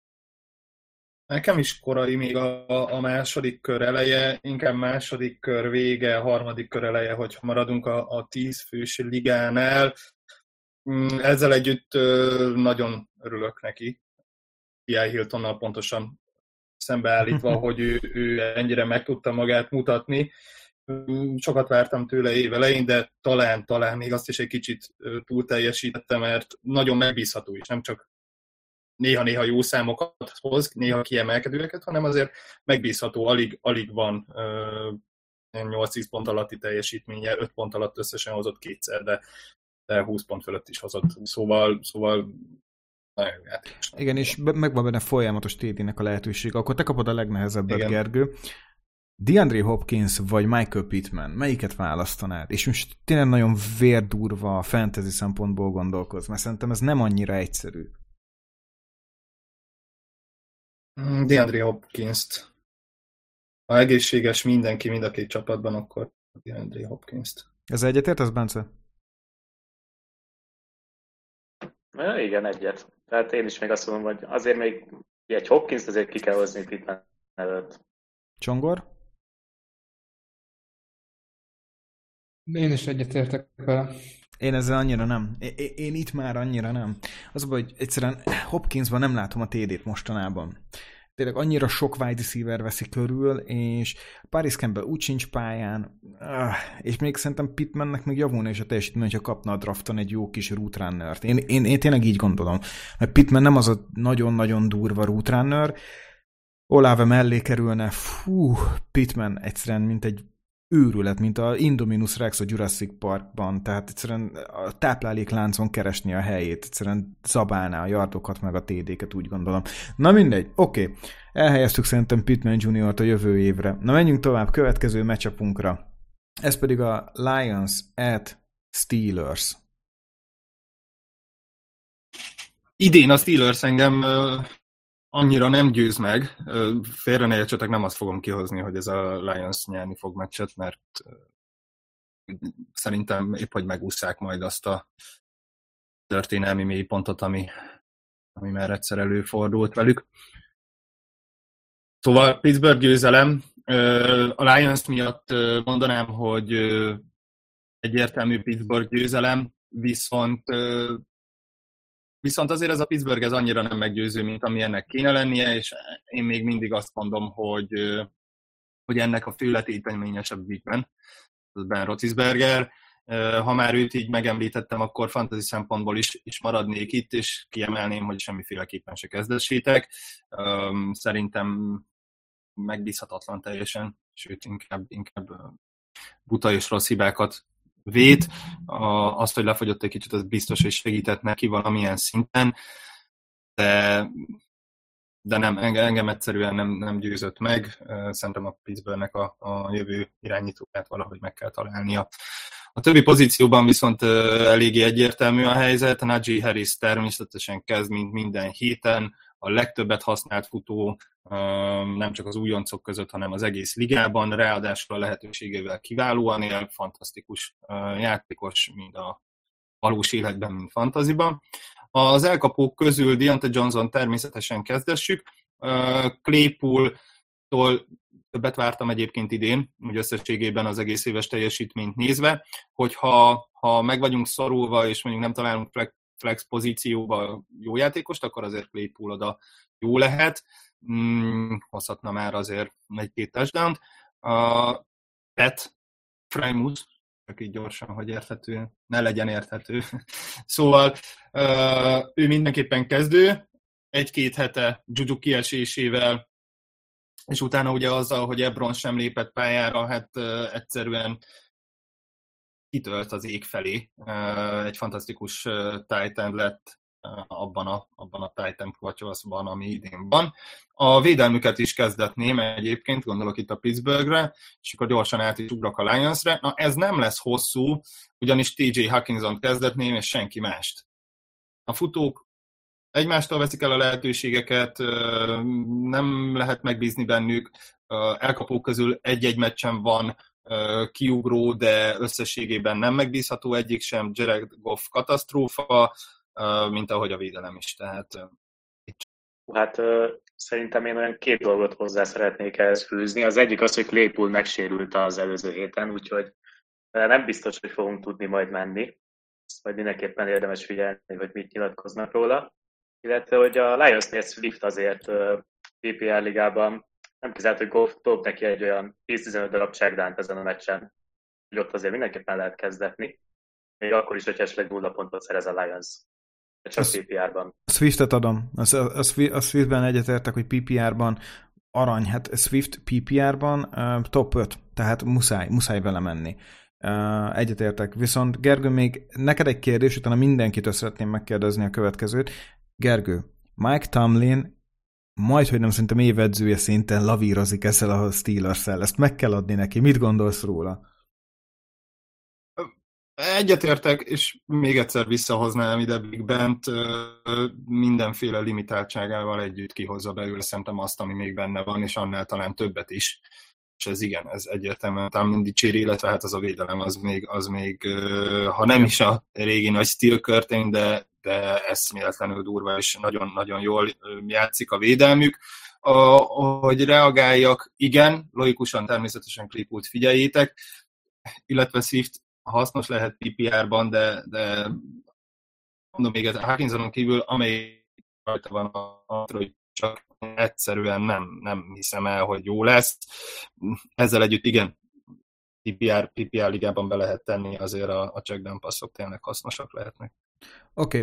Nekem is korai még a, a második kör eleje, inkább második kör vége, harmadik kör eleje, hogyha maradunk a, a tíz fős ligánál. Ezzel együtt nagyon örülök neki. té i. Hiltonnal pontosan szembeállítva, hogy ő, ő ennyire meg tudta magát mutatni. Sokat vártam tőle évelején, de talán, talán még azt is egy kicsit túl teljesítette, mert nagyon megbízható is, nem csak néha-néha jó számokat hoz, néha kiemelkedőeket, hanem azért megbízható, alig, alig van nyolc-tíz pont alatti teljesítménye, öt pont alatt összesen hozott kétszer, de, de húsz pont fölött is hozott. Szóval, szóval nagyon játékos. Igen, és megvan benne folyamatos té dé-nek a lehetőség. Akkor te kapod a legnehezebbet, igen. Gergő. DeAndre Hopkins vagy Michael Pittman, melyiket választanád? És most tényleg nagyon vérdurva a fantasy szempontból gondolkoz, mert szerintem ez nem annyira egyszerű. DeAndre Hopkins-t. Ha egészséges mindenki mind a két csapatban, akkor DeAndre Hopkins-t. Ez egyetért, az Bence? Ja, igen, egyet. Tehát én is még azt mondom, hogy azért még egy Hopkins azért ki kell hozni Pittman előtt. Csongor? Én is egyetértek vele. Én ezzel annyira nem. Én, én itt már annyira nem. Az a baj, hogy egyszerűen Hopkinsban nem látom a té dét mostanában. Tényleg annyira sok wide receiver veszi körül, és Paris Campbell úgy sincs pályán, és még szerintem Pittmannek még javulna is a teljesítmény, hogyha kapna a drafton egy jó kis route runnert. Én, én, én tényleg így gondolom. Mert Pittman nem az a nagyon-nagyon durva route runner, Olave mellé kerülne, fú, Pittman egyszerűen, mint egy őrület, mint a Indominus Rex a Jurassic Parkban, tehát egyszerűen a táplálékláncon keresni a helyét, egyszerűen zabálná a yardokat meg a té dé-ket, úgy gondolom. Na mindegy, oké. Okay. Elhelyeztük szerintem Pittman juniort a jövő évre. Na menjünk tovább, következő matchupunkra. Ez pedig a Lions at Steelers. Idén a Steelers engem uh, annyira nem győz meg. Uh, félre ne értsetek, nem azt fogom kihozni, hogy ez a Lions nyerni fog meccset, mert uh, szerintem épp, hogy megúszszák majd azt a történelmi mélypontot, ami, ami már egyszer előfordult velük. Szóval Pittsburgh győzelem. Uh, a Lions miatt uh, mondanám, hogy uh, egyértelmű Pittsburgh győzelem, viszont uh, Viszont azért ez a Pittsburgh ez annyira nem meggyőző, mint ami ennek kéne lennie, és én még mindig azt mondom, hogy, hogy ennek a fő letéteményesebb végben, az Ben Roethlisberger. Ha már őt így megemlítettem, akkor fantasy szempontból is, is maradnék itt, és kiemelném, hogy semmiféleképpen se kezdessétek. Szerintem megbízhatatlan teljesen, sőt inkább, inkább buta és rossz hibákat vét. Azt, hogy lefogyott egy kicsit, az biztos, hogy segített neki valamilyen szinten, de, de nem, engem egyszerűen nem, nem győzött meg. Szerintem a Pittsburghnek a, a jövő irányítóját valahogy meg kell találnia. A többi pozícióban viszont eléggé egyértelmű a helyzet. Najee Harris természetesen kezd, mint minden héten, a legtöbbet használt futó, nem csak az újoncok között, hanem az egész ligában, ráadásul a lehetőségével kiválóan él, fantasztikus játékos, mind a valós életben, mind fantaziban. Az elkapók közül Deontay Johnson természetesen kezdessük. Claypool-tól többet vártam egyébként idén, úgy összességében az egész éves teljesítményt nézve, hogyha ha meg vagyunk szorulva, és mondjuk nem találunk flex pozícióba jó játékost, akkor azért Claypool oda jó lehet. Hmm, hozhatna már azért egy-két touchdown-t. A Pat Freiermuth, csak így gyorsan, hogy érthető, ne legyen érthető. Szóval ő mindenképpen kezdő, egy-két hete Juju kiesésével, és utána ugye azzal, hogy Ebron sem lépett pályára, hát egyszerűen kitölt az ég felé. Egy fantasztikus tight end lett abban a, abban a tight end kvacsaszban, ami idén van. A védelmüket is kezdetném egyébként, gondolok itt a Pittsburghre, és akkor gyorsan át is ugrok a Lionsre. Na ez nem lesz hosszú, ugyanis té jé Hawkinson kezdetném, és senki mást. A futók egymástól veszik el a lehetőségeket, nem lehet megbízni bennük, elkapók közül egy-egy meccsen van kiugró, de összességében nem megbízható egyik sem, Jared Goff katasztrófa, mint ahogy a védelem is. Tehát... Hát szerintem én olyan két dolgot hozzá szeretnék ehhez fűzni. Az egyik az, hogy Claypool megsérült az előző héten, úgyhogy nem biztos, hogy fogunk tudni majd menni. Majd mindenképpen érdemes figyelni, hogy mit nyilatkoznak róla. Illetve, hogy a Lionsnél Swift azért pé pé er ligában nem kizárt, hogy Goff dob neki egy olyan tíz-tizenöt darab checkdownt ezen a meccsen, hogy ott azért mindenképpen lehet kezdetni. Még akkor is, hogy esetleg nulla pontot szerez a Lions. Csak pé pé er-ban. A Swiftet adom. A, a, a Swiftben egyetértek, hogy pé pé er-ban arany. Hát Swift pé pé er-ban uh, top öt, tehát muszáj, muszáj vele menni. Uh, egyetértek. Viszont Gergő, még neked egy kérdés, utána mindenkit szeretném megkérdezni a következőt. Gergő, Mike Tomlin majdhogy nem szerintem évedzője szinten lavírozik ezzel a Steelers-szel. Ezt meg kell adni neki. Mit gondolsz róla? Egyetértek, és még egyszer visszahoznám ide Big Bent, mindenféle limitáltságával együtt kihozza belőle szerintem azt, ami még benne van, és annál talán többet is. És ez igen, ez egyértelműen talán dicséri, illetve hát az a védelem, az még, az még ha nem is a régi nagy Steel Curtain, de, de eszméletlenül durva, és nagyon-nagyon jól játszik a védelmük. A, hogy reagáljak, igen, logikusan természetesen Claypoolt figyeljétek, illetve Swift hasznos lehet pé pé er-ban, de, de mondom még a Hawkinsonon kívül, amely rajta van a hogy csak egyszerűen nem, nem hiszem el, hogy jó lesz. Ezzel együtt igen, pé pé er, pé pé er ligában be lehet tenni, azért a, a checkdown passzok tényleg hasznosak lehetnek. Oké, okay.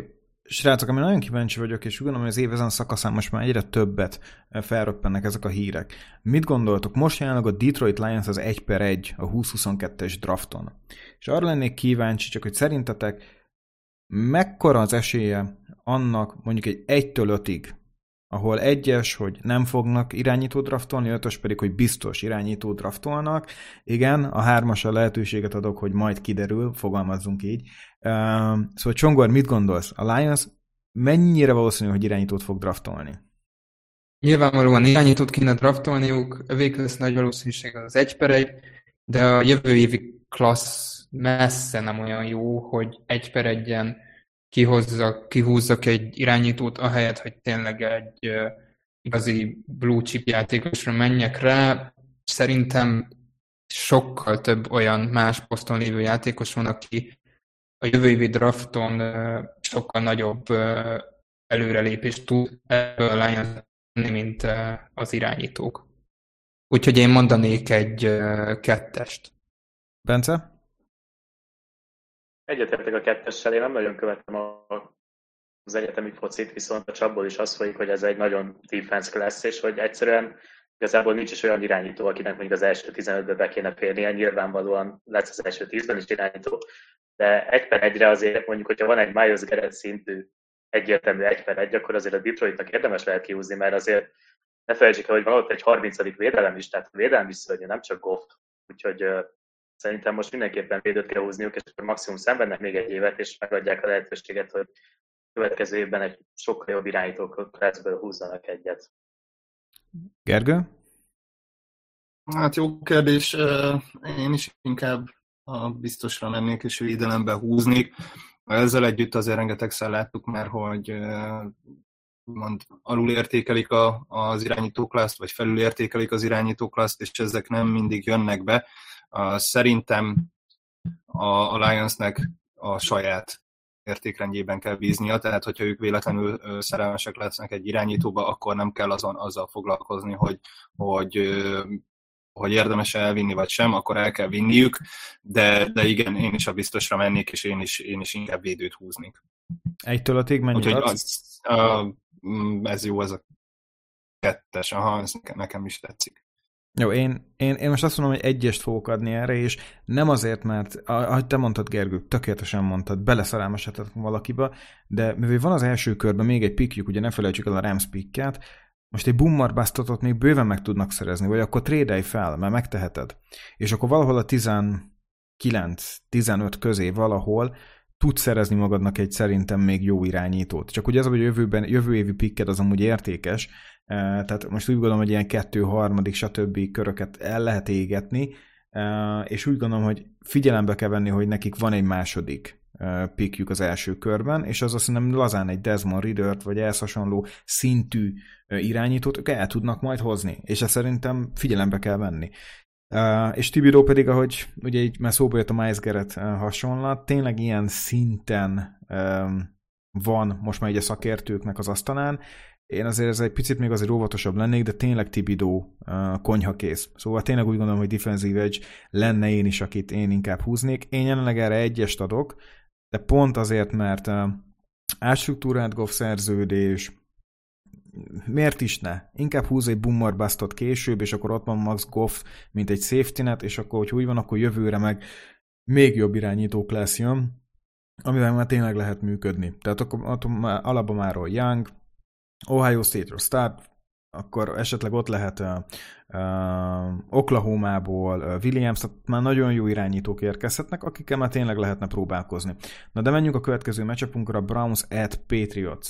Srácok, ami nagyon kíváncsi vagyok, és úgy gondolom, hogy az év ezen szakaszán most már egyre többet felröppennek ezek a hírek. Mit gondoltok? Most jelenleg a Detroit Lions az egy per egy a húsz huszonkettes drafton. És arra lennék kíváncsi, csak hogy szerintetek mekkora az esélye annak mondjuk egy egytől ötig, ahol egyes, hogy nem fognak irányító draftolni, ötös pedig, hogy biztos irányító draftolnak. Igen, a hármasra lehetőséget adok, hogy majd kiderül, fogalmazzunk így. Szóval Csongor, mit gondolsz? A Lions mennyire valószínű, hogy irányítót fog draftolni? Nyilvánvalóan irányítót kéne draftolniuk, végül nagy valószínűség az egy per egy, de a jövő évi klassz messze nem olyan jó, hogy egy per egyen kihozzak, kihúzzak egy irányítót, ahelyett, hogy tényleg egy uh, igazi blue chip játékosra menjek rá. Szerintem sokkal több olyan más poszton lévő játékos van, aki a jövő évi drafton uh, sokkal nagyobb uh, előrelépést tud ebből a Lions tenni, mint uh, az irányítók. Úgyhogy én mondanék egy uh, kettest. Bence? Egyetértek a kettessel, én nem nagyon követem a, az egyetemi focit, viszont a csapból is az folyik, hogy ez egy nagyon defense class, és hogy egyszerűen igazából nincs is olyan irányító, akinek mondjuk az első tizenötbe be kéne férnie, nyilvánvalóan lesz az első tízben is irányító, de egy per egyre azért mondjuk, hogyha van egy Myles Garrett szintű egyértelmű egy per egy, akkor azért a Detroitnak érdemes lehet kihúzni, mert azért ne felejtsük el, hogy van ott egy harmincadik védelem is, tehát a védelem is szörnyű, nem csak Goff, úgyhogy szerintem most mindenképpen védőt kell húzniuk, és akkor maximum szenvednek még egy évet, és megadják a lehetőséget, hogy következő évben egy sokkal jobb irányító keresztből húzzanak egyet. Gergő? Hát jó kérdés. Én is inkább a biztosra mennék, és védelembe húznék. Ezzel együtt azért rengetegszer láttuk már, hogy mond, alulértékelik a, az irányítóklasszt, vagy felülértékelik az irányítóklasszt, és ezek nem mindig jönnek be. Szerintem a, a Lionsnek a saját értékrendjében kell bíznia, tehát hogyha ők véletlenül szerelmesek lesznek egy irányítóba, akkor nem kell azon azzal foglalkozni, hogy, hogy, hogy érdemes elvinni vagy sem, akkor el kell vinniük, de, de igen, én is a biztosra mennék, és én is, én is inkább védőt húznék. Egytől ötig mennyit adsz? Az, a, ez jó, ez a kettes, aha, ez nekem, nekem is tetszik. Jó, én, én, én most azt mondom, hogy egyest fogok adni erre, és nem azért, mert, ahogy te mondtad, Gergő, tökéletesen mondtad, beleszerelmesedett valakiba, de mivel van az első körben még egy pickjük, ugye ne felejtsük el a Rams picket, most egy boomer-bustotot még bőven meg tudnak szerezni, vagy akkor trédelj fel, mert megteheted. És akkor valahol a tizenkilenc tizenöt közé valahol tudsz szerezni magadnak egy szerintem még jó irányítót. Csak ugye az, hogy jövőben, jövő évi picked az amúgy értékes, tehát most úgy gondolom, hogy ilyen kettő, harmadik, stb. Köröket el lehet égetni, és úgy gondolom, hogy figyelembe kell venni, hogy nekik van egy második pickjük az első körben, és az azt hiszem lazán egy Desmond Riddert, vagy ehhez hasonló szintű irányítót ők el tudnak majd hozni, és ezt szerintem figyelembe kell venni. Uh, és Thibodeau pedig, ahogy ugye így már szóba jött a Myles Garrett uh, hasonlat, tényleg ilyen szinten um, van most már így a szakértőknek az asztalán. Én azért ez egy picit még azért óvatosabb lennék, de tényleg Thibodeau uh, konyhakész. Szóval tényleg úgy gondolom, hogy defensive edge lenne én is, akit én inkább húznék. Én jelenleg erre egyest adok, de pont azért, mert uh, átstruktúrált Goff szerződés, miért is ne? Inkább húz egy boomer bustot később, és akkor ott van Max Goff, mint egy safety net, és akkor, hogy úgy van, akkor jövőre meg még jobb irányítók lesz jön, amivel már tényleg lehet működni. Tehát akkor, akkor Alabamáról Young, Ohio State-ról Start, akkor esetleg ott lehet uh, uh, Oklahomából uh, Williams, tehát már nagyon jó irányítók érkezhetnek, akikkel már tényleg lehetne próbálkozni. Na de menjünk a következő matchupunkra, Browns at Patriots.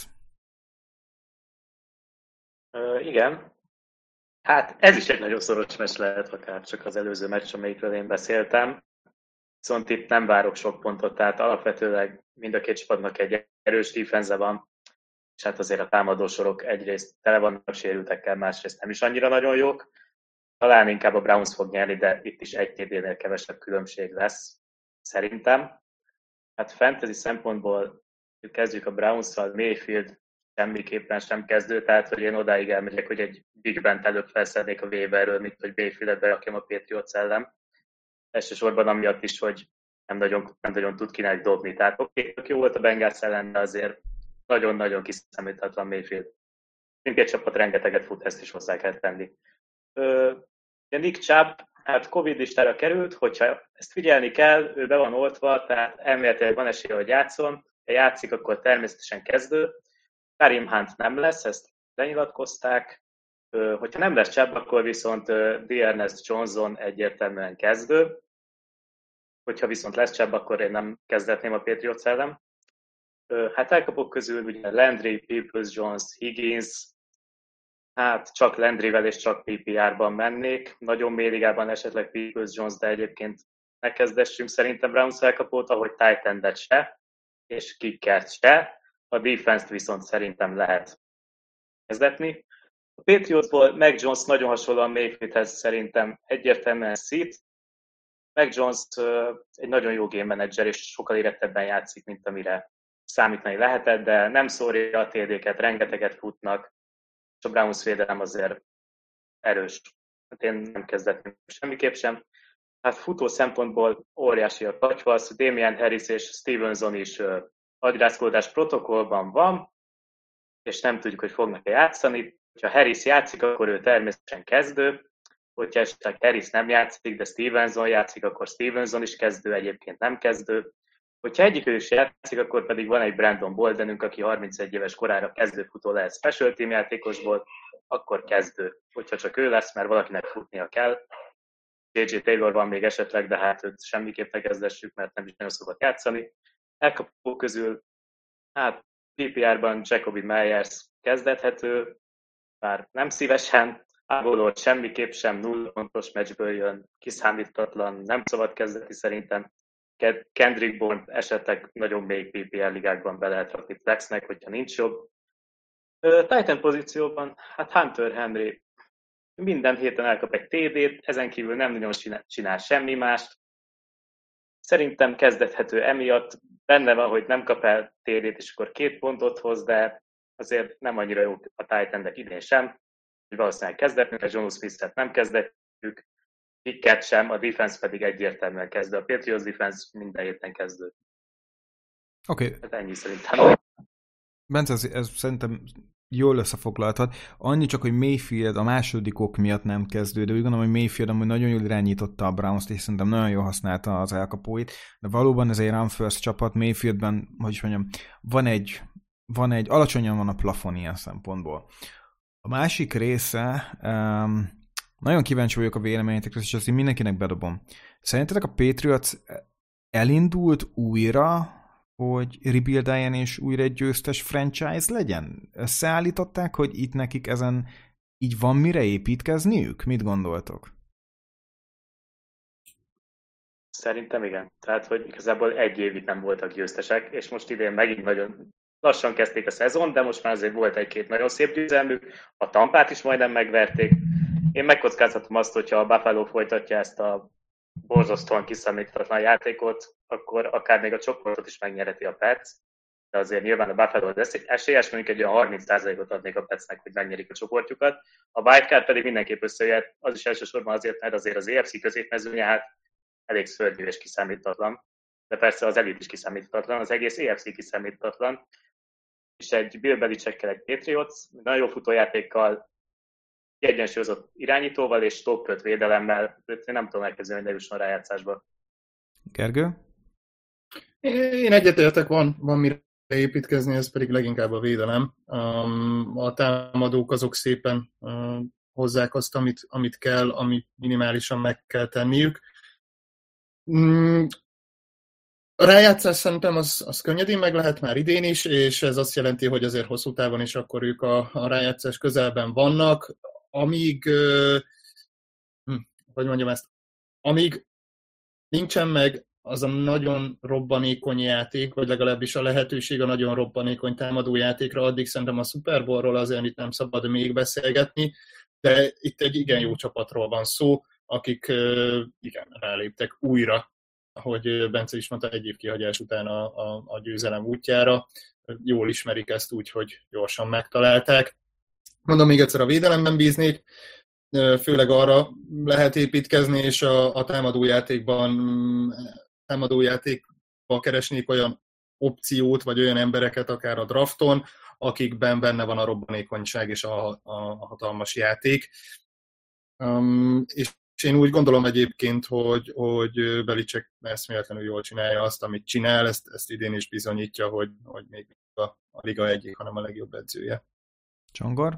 Uh, igen. Hát ez is egy nagyon szoros meccs lehet, akár csak az előző meccs, amelyikről én beszéltem. Viszont itt nem várok sok pontot, tehát alapvetőleg mind a két csapatnak egy erős defense van, és hát azért a támadósorok egyrészt tele vannak sérültekkel, másrészt nem is annyira nagyon jók. Talán inkább a Browns fog nyerni, de itt is egy té dé-nél kevesebb különbség lesz, szerintem. Hát fantasy szempontból kezdjük a Browns-szal, Mayfield semmiképpen sem kezdő, tehát hogy én odáig elmegyek, hogy egy Big Bent előbb felszednék a waiverről, mint hogy Mayfieldet berakjam a Patriots ellen. Elsősorban amiatt is, hogy nem nagyon, nem nagyon tud kinek dobni. Tehát oké, okay, jó volt a Bengals ellen, de azért nagyon-nagyon kiszámíthatatlan Mayfield. Mindkét csapat rengeteget fut, ezt is hozzá kell tenni. Nick Chubb, hát Covid listára került, hogyha ezt figyelni kell, ő be van oltva, tehát elméletileg van esélye, hogy játszon. Ha játszik, akkor természetesen kezdő. Kareem Hunt nem lesz, ezt lenyilatkozták. Hogyha nem lesz Chubb, akkor viszont D'Ernest Johnson egyértelműen kezdő. Hogyha viszont lesz Chubb, akkor én nem kezdetném a Patriots ellen. Hát elkapok közül ugye Landry, Peoples-Jones, Higgins, hát csak Landryvel és csak pé pé er-ban mennék. Nagyon mély ligában esetleg Peoples-Jones, de egyébként ne kezdessünk szerintem Browns elkapót, ahogy tight endet se, és kickert se. A defense-t viszont szerintem lehet kezdetni. A Patriotsból Mac Jones nagyon hasonlóan Mayfieldhez szerintem egyértelműen szít. Mac Jones egy nagyon jó game manager, és sokkal érettebben játszik, mint amire számítani lehetett, de nem szórja a té dé-ket, rengeteget futnak, és a Browns védelem azért erős. Hát én nem kezdettem semmiképp sem. Hát futó szempontból óriási a katyvasz, Damian Harris és Stevenson is agyrázkódás protokollban van, és nem tudjuk, hogy fognak-e játszani. Ha Harris játszik, akkor ő természetesen kezdő. Hogyha esetleg Harris nem játszik, de Stevenson játszik, akkor Stevenson is kezdő, egyébként nem kezdő. Hogyha egyik ő is játszik, akkor pedig van egy Brandon Boldenünk, aki harmincegy éves korára kezdőfutó lehet special team játékosból, akkor kezdő. Hogyha csak ő lesz, mert valakinek futnia kell. jé jé Taylor van még esetleg, de hát őt semmiképp ne kezdessük, mert nem is nagyon szokott játszani. Elkapó közül, hát pé pé er-ban Jacoby Myers kezdethető, bár nem szívesen, Ágolor semmiképp sem, nulla pontos meccsből jön, kiszámíthatatlan, nem szabad kezdeti szerintem. Kendrick Bourne esetleg nagyon még pé pé er ligákban be lehet rakni flexnek, hogyha nincs jobb. Titan pozícióban, hát Hunter Henry minden héten elkap egy té dét, ezen kívül nem nagyon csinál, csinál semmi mást. Szerintem kezdethető emiatt, benne van, hogy nem kap el té dét, és akkor két pontot hoz, de azért nem annyira jó a Titanek idén sem, hogy valószínűleg kezdetünk, a Jonas Smith-et nem kezdetjük, Pickett sem, a defense pedig egyértelműen kezdő. A Patriots defense minden héten kezdő. Oké. Okay. Hát ennyi szerintem. Bence, ez, ez szerintem jól összefoglaltad. Annyi csak, hogy Mayfield a második ok miatt nem kezdő, de úgy gondolom, hogy Mayfield amúgy nagyon jól irányította a Browns-t, és szerintem nagyon jól használta az elkapóit, de valóban ez egy run first csapat, Mayfieldben, hogy is mondjam, van egy, van egy, alacsonyan van a plafon ilyen szempontból. A másik része, um, nagyon kíváncsi vagyok a véleményetekre, és ezt én mindenkinek bedobom. Szerintetek a Patriots elindult újra, hogy rebuildeljen és újra egy győztes franchise legyen? Összeállították, hogy itt nekik ezen így van mire építkezniük? Mit gondoltok? Szerintem igen. Tehát, hogy igazából egy évig nem voltak győztesek, és most idén megint nagyon lassan kezdték a szezon, de most már azért volt egy-két nagyon szép győzelmük. A Tampát is majdnem megverték. Én megkockáztatom azt, hogyha a Buffalo folytatja ezt a borzasztóan kiszámíthatatlan játékot, akkor akár még a csoportot is megnyerheti a Pets, de azért nyilván a Buffalo lesz egy esélyes, mondjuk egy olyan harminc százalékot adnék a Petsnek, hogy megnyerik a csoportjukat. A wildcard pedig mindenképp összejöhet, az is elsősorban azért, mert azért az á ef cé középmezőnye hát elég szörnyű és kiszámíthatatlan, de persze az elit is kiszámíthatatlan, az egész á ef cé kiszámíthatatlan, és egy Bill Belichickkel, egy Patriots, nagyon jó futójátékkal, kiegyensúlyozott irányítóval és top öt védelemmel, én nem tudom elkezdeni, hogy ne jusson rájátszásba. Gergő? Én egyetértek, van, van mire építkezni, ez pedig leginkább a védelem. A támadók azok szépen hozzák azt, amit, amit kell, amit minimálisan meg kell tenniük. A rájátszás szerintem az, az könnyedén meg lehet már idén is, és ez azt jelenti, hogy azért hosszú távon is akkor ők a, a rájátszás közelben vannak. Amíg, hm, hogy mondjam ezt, amíg nincsen meg az a nagyon robbanékony játék, vagy legalábbis a lehetőség a nagyon robbanékony támadó játékra, addig szerintem a Super Bowl-ról azért itt nem szabad még beszélgetni, de itt egy igen jó csapatról van szó, akik igen, ráléptek újra, ahogy Bence is mondta, egy év kihagyás után a, a, a győzelem útjára. Jól ismerik ezt úgy, hogy gyorsan megtalálták. Mondom, még egyszer a védelemben bíznék, főleg arra lehet építkezni, és a, a támadójátékban támadójátékban keresnék olyan opciót, vagy olyan embereket akár a drafton, akikben benne van a robbanékonyság és a, a, a hatalmas játék. Um, és én úgy gondolom egyébként, hogy, hogy Belichick eszméletlenül jól csinálja azt, amit csinál, ezt, ezt idén is bizonyítja, hogy, hogy még a, a liga egyik, hanem a legjobb edzője. Csongor?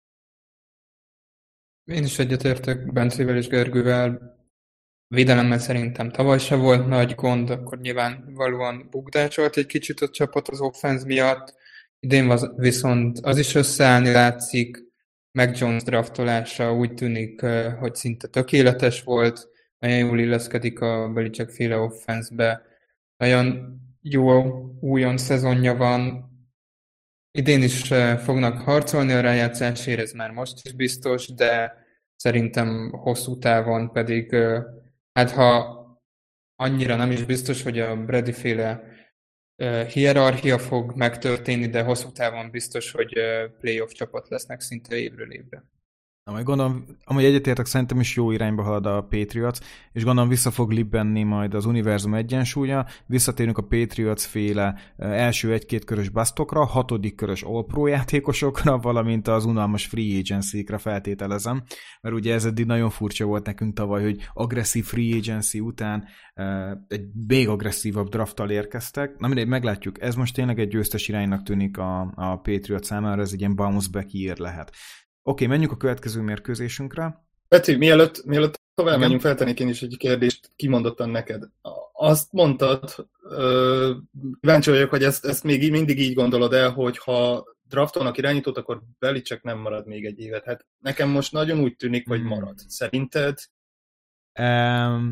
Én is egyetértek Bencével és Gergővel. Védelemmel szerintem tavaly se volt nagy gond, akkor nyilvánvalóan bukdácsolt egy kicsit a csapat az offense miatt. Idén viszont az is összeállni látszik, Mac Jones draftolása úgy tűnik, hogy szinte tökéletes volt, nagyon jól illeszkedik a Belichick féle offense-be. Nagyon jó újon szezonja van. Idén is fognak harcolni a rájátszásért, ez már most is biztos, de szerintem hosszú távon pedig, hát ha annyira nem is biztos, hogy a Brady féle hierarchia fog megtörténni, de hosszú távon biztos, hogy playoff csapat lesznek szinte évről évre. Amely gondolom, amúgy egyetértek, szerintem is jó irányba halad a Patriots, és gondolom vissza fog libbenni majd az univerzum egyensúlya, visszatérünk a Patriots féle első egy-két körös basztokra, hatodik körös All-Pro játékosokra, valamint az unalmas free agency-kra feltételezem, mert ugye ez eddig nagyon furcsa volt nekünk tavaly, hogy agresszív free agency után egy még agresszívabb drafttal érkeztek. Na mindegy, meglátjuk, ez most tényleg egy győztes iránynak tűnik a, a Patriots számára, ez egy ilyen bounce back year lehet. Oké, okay, menjünk a következő mérkőzésünkre. Peti, mielőtt, mielőtt tovább menjünk, feltennék én is egy kérdést kimondottan neked. Azt mondtad, kíváncsi vagyok, hogy ezt, ezt még mindig így gondolod el, hogy ha draftolnak irányítót, akkor Belichick nem marad még egy évet. Hát nekem most nagyon úgy tűnik, hogy marad. Szerinted? Um,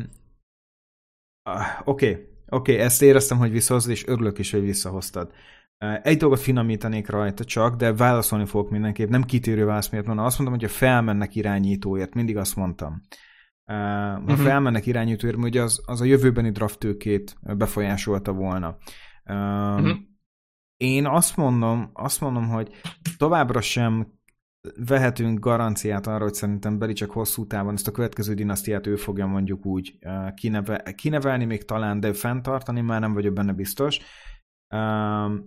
Oké, okay. okay, ezt éreztem, hogy visszahozod, és örülök is, hogy visszahoztad. Egy dolgot finomítanék rajta csak, de válaszolni fogok mindenképp. Nem kitérő válasz miért mondom. Azt mondom, hogy ha felmennek irányítóért, mindig azt mondtam. Ha uh-huh. felmennek irányítóért, ugye az, az a jövőbeni drafttőkét befolyásolta volna. Uh-huh. Én azt mondom, azt mondom, hogy továbbra sem vehetünk garanciát arra, hogy szerintem Belichick hosszú távon ezt a következő dinasztiát ő fogja mondjuk úgy kineve, kinevelni még talán, de fenntartani már nem vagyok benne biztos. Um,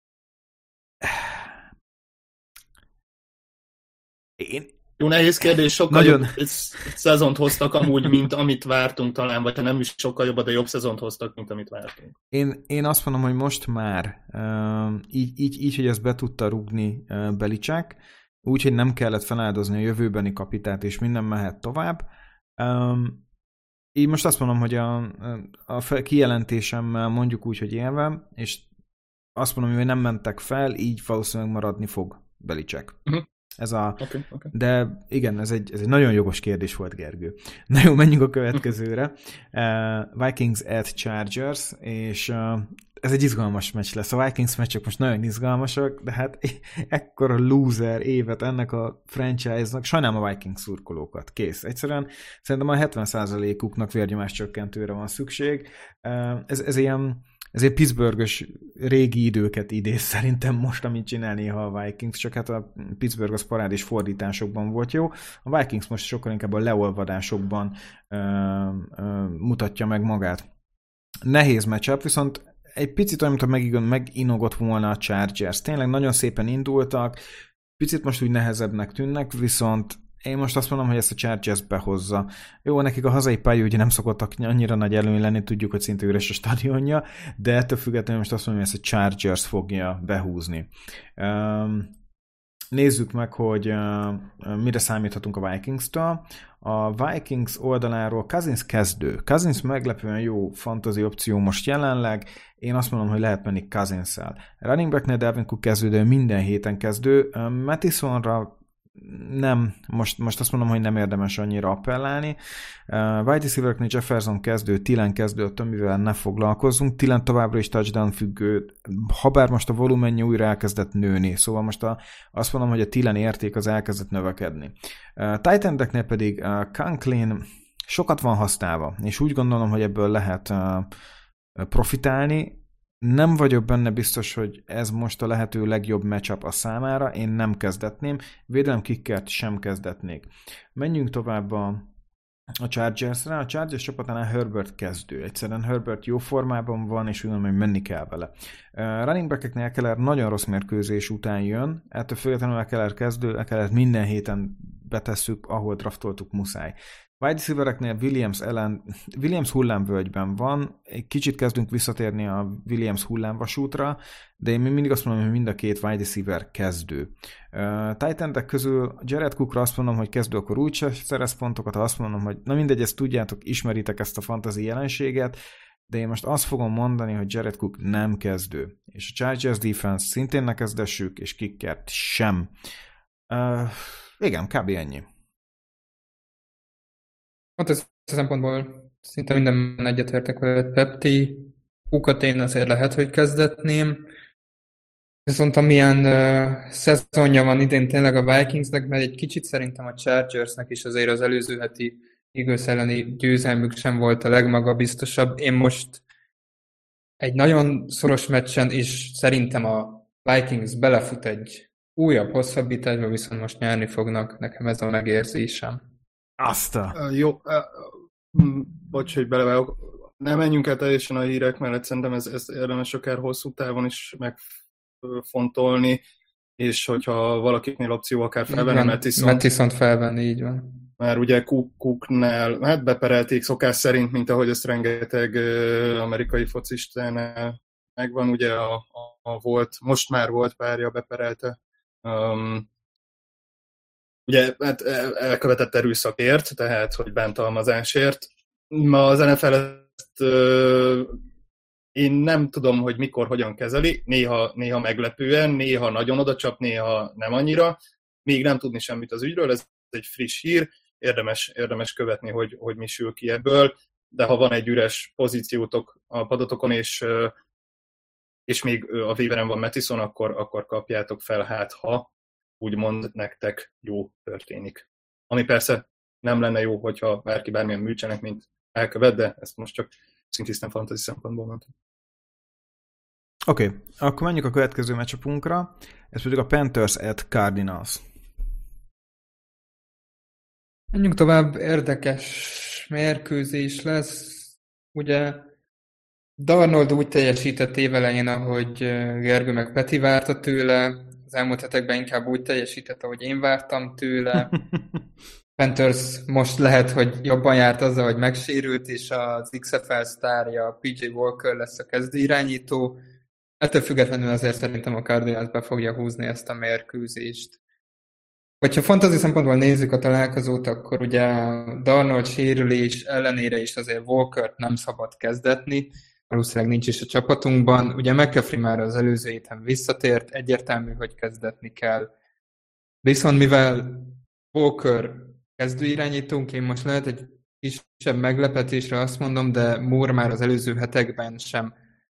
Én... Jó, nehéz kérdés, sokkal Nagyon... jobb szezont hoztak amúgy, mint amit vártunk talán, vagy ha nem is sokkal jobb, de jobb szezont hoztak, mint amit vártunk. Én, én azt mondom, hogy most már uh, így, így, így, hogy ezt be tudta rúgni uh, Belichick, úgy, hogy nem kellett feláldozni a jövőbeni kapitát, és minden mehet tovább. Um, így most azt mondom, hogy a, a kijelentésemmel mondjuk úgy, hogy élve, és azt mondom, hogy nem mentek fel, így valószínűleg maradni fog Belichick. Uh-huh. Ez a... Okay, okay. De igen, ez egy, ez egy nagyon jogos kérdés volt, Gergő. Na jó, menjünk a következőre. Uh, Vikings at Chargers, és uh, ez egy izgalmas meccs lesz. A Vikings meccsek most nagyon izgalmasak, de hát ekkora loser évet ennek a franchise-nak. Sajnálom a Vikings szurkolókat. Kész. Egyszerűen szerintem a hetven százalékuknak vérnyomás csökkentőre van szükség. Uh, ez, ez ilyen Ez egy Pittsburgh-ös régi időket idéz szerintem most, amit csinál néha a Vikings, csak hát a Pittsburgh az parádés fordításokban volt jó. A Vikings most sokkal inkább a leolvadásokban ö, ö, mutatja meg magát. Nehéz matchup, viszont egy picit olyan, mintha meginogott volna a Chargers. Tényleg nagyon szépen indultak, picit most úgy nehezebbnek tűnnek, viszont én most azt mondom, hogy ezt a Chargers behozza. Jó, nekik a hazai pálya ugye nem szokottak annyira nagy előny lenni, tudjuk, hogy szinte üres a stadionja, de ettől függetlenül most azt mondom, hogy ezt a Chargers fogja behúzni. Nézzük meg, hogy mire számíthatunk a Vikings-től. A Vikings oldaláról Cousins kezdő. Cousins meglepően jó fantasy opció most jelenleg. Én azt mondom, hogy lehet menni Cousins-szel. Running backnél Dalvin Cook kezdő, de minden héten kezdő. Mattisonra nem, most, most azt mondom, hogy nem érdemes annyira appellálni. Uh, White receiverknél Jefferson kezdő, Thielen kezdő, amivel ne foglalkozzunk. Thielen továbbra is touchdown függő, habár most a volumenje újra elkezdett nőni, szóval most a, azt mondom, hogy a Thielen érték az elkezdett növekedni. Uh, tight endeknél pedig uh, Conklin sokat van használva, és úgy gondolom, hogy ebből lehet uh, profitálni. Nem vagyok benne biztos, hogy ez most a lehető legjobb matchup a számára, én nem kezdetném, védelem kickert sem kezdetnék. Menjünk tovább a a Chargers-re. A Chargers csapatánál Herbert kezdő. Egyszerűen Herbert jó formában van, és úgy gondolom, hogy menni kell vele. Uh, running back-eknél Keller nagyon rossz mérkőzés után jön, ettől függetlenül a Keller kezdő, a Kellert minden héten betesszük, ahol draftoltuk, muszáj. Wide receivereknél Williams ellen, Williams hullámvölgyben van, egy kicsit kezdünk visszatérni a Williams hullámvasútra, de én mindig azt mondom, hogy mind a két wide receiver kezdő. Uh, tight endek közül Jared Cookra azt mondom, hogy kezdő, akkor úgyse szerez pontokat, ha azt mondom, hogy na mindegy, ezt tudjátok, ismeritek ezt a fantasy jelenséget, de én most azt fogom mondani, hogy Jared Cook nem kezdő, és a Chargers defense szintén ne kezdessük, és kickert sem. Uh, igen, kb. Ennyi. Hát ez a szempontból szinte mindenben egyetértek veled, Pepti. Cookot én azért lehet, hogy kezdetném. Viszont amilyen uh, szezonja van idén tényleg a Vikingsnek, mert egy kicsit szerintem a Chargersnek is azért az előző heti Eagles elleni győzelmük sem volt a legmagabiztosabb. Én most egy nagyon szoros meccsen is szerintem a Vikings belefut egy újabb hosszabbításba, viszont most nyerni fognak, nekem ez a megérzésem. Azt a... Uh, jó, uh, bocs, hogy belevágok. Nem menjünk el teljesen a hírek mellett, szerintem ez, ez érdemes akár hosszú távon is megfontolni, és hogyha valakiknél opció akár felvenni Mattison. Mattison felvenni, így van. Mert ugye Cook, Cooknál, hát beperelték szokás szerint, mint ahogy ezt rengeteg uh, amerikai focistánál megvan, ugye a, a, a volt, most már volt párja beperelte. Um, ugye hát elkövetett erőszakért, tehát hogy bántalmazásért. Ma az en ef el ezt uh, én nem tudom, hogy mikor, hogyan kezeli, néha, néha meglepően, néha nagyon odacsap, néha nem annyira. Még nem tudni semmit az ügyről, ez egy friss hír, érdemes, érdemes követni, hogy, hogy mi sül ki ebből, de ha van egy üres pozíciótok a padotokon, és, és még a waiveren van Mattison, akkor, akkor kapjátok fel, hát ha úgymond nektek jó történik. Ami persze nem lenne jó, hogyha bárki bármilyen műcselekményt elkövet, de ezt most csak szintisztán fantasy szempontból mondtam. Oké, okay, akkor menjünk a következő meccsapunkra, ez pedig a Panthers at Cardinals. Menjünk tovább, érdekes mérkőzés lesz. Ugye Darnold úgy teljesített évelején, ahogy Gergő meg Peti várta tőle, az elmúlt hetekben inkább úgy teljesített, ahogy én vártam tőle. Panthers most lehet, hogy jobban járt azzal, hogy megsérült, és az iksz ef el sztárja pé jé Walker lesz a kezdőirányító. Ettől függetlenül azért szerintem a Cardinals be fogja húzni ezt a mérkőzést. Hogyha fantasy szempontból nézzük a találkozót, akkor ugye Darnold sérülés ellenére is azért Walkert nem szabad kezdetni, valószínűleg nincs is a csapatunkban. Ugye McCaffrey már az előző héten visszatért, egyértelmű, hogy kezdetni kell. Viszont mivel Walker kezdőirányítunk, én most lehet egy kisebb meglepetésre azt mondom, de Moore már az előző hetekben sem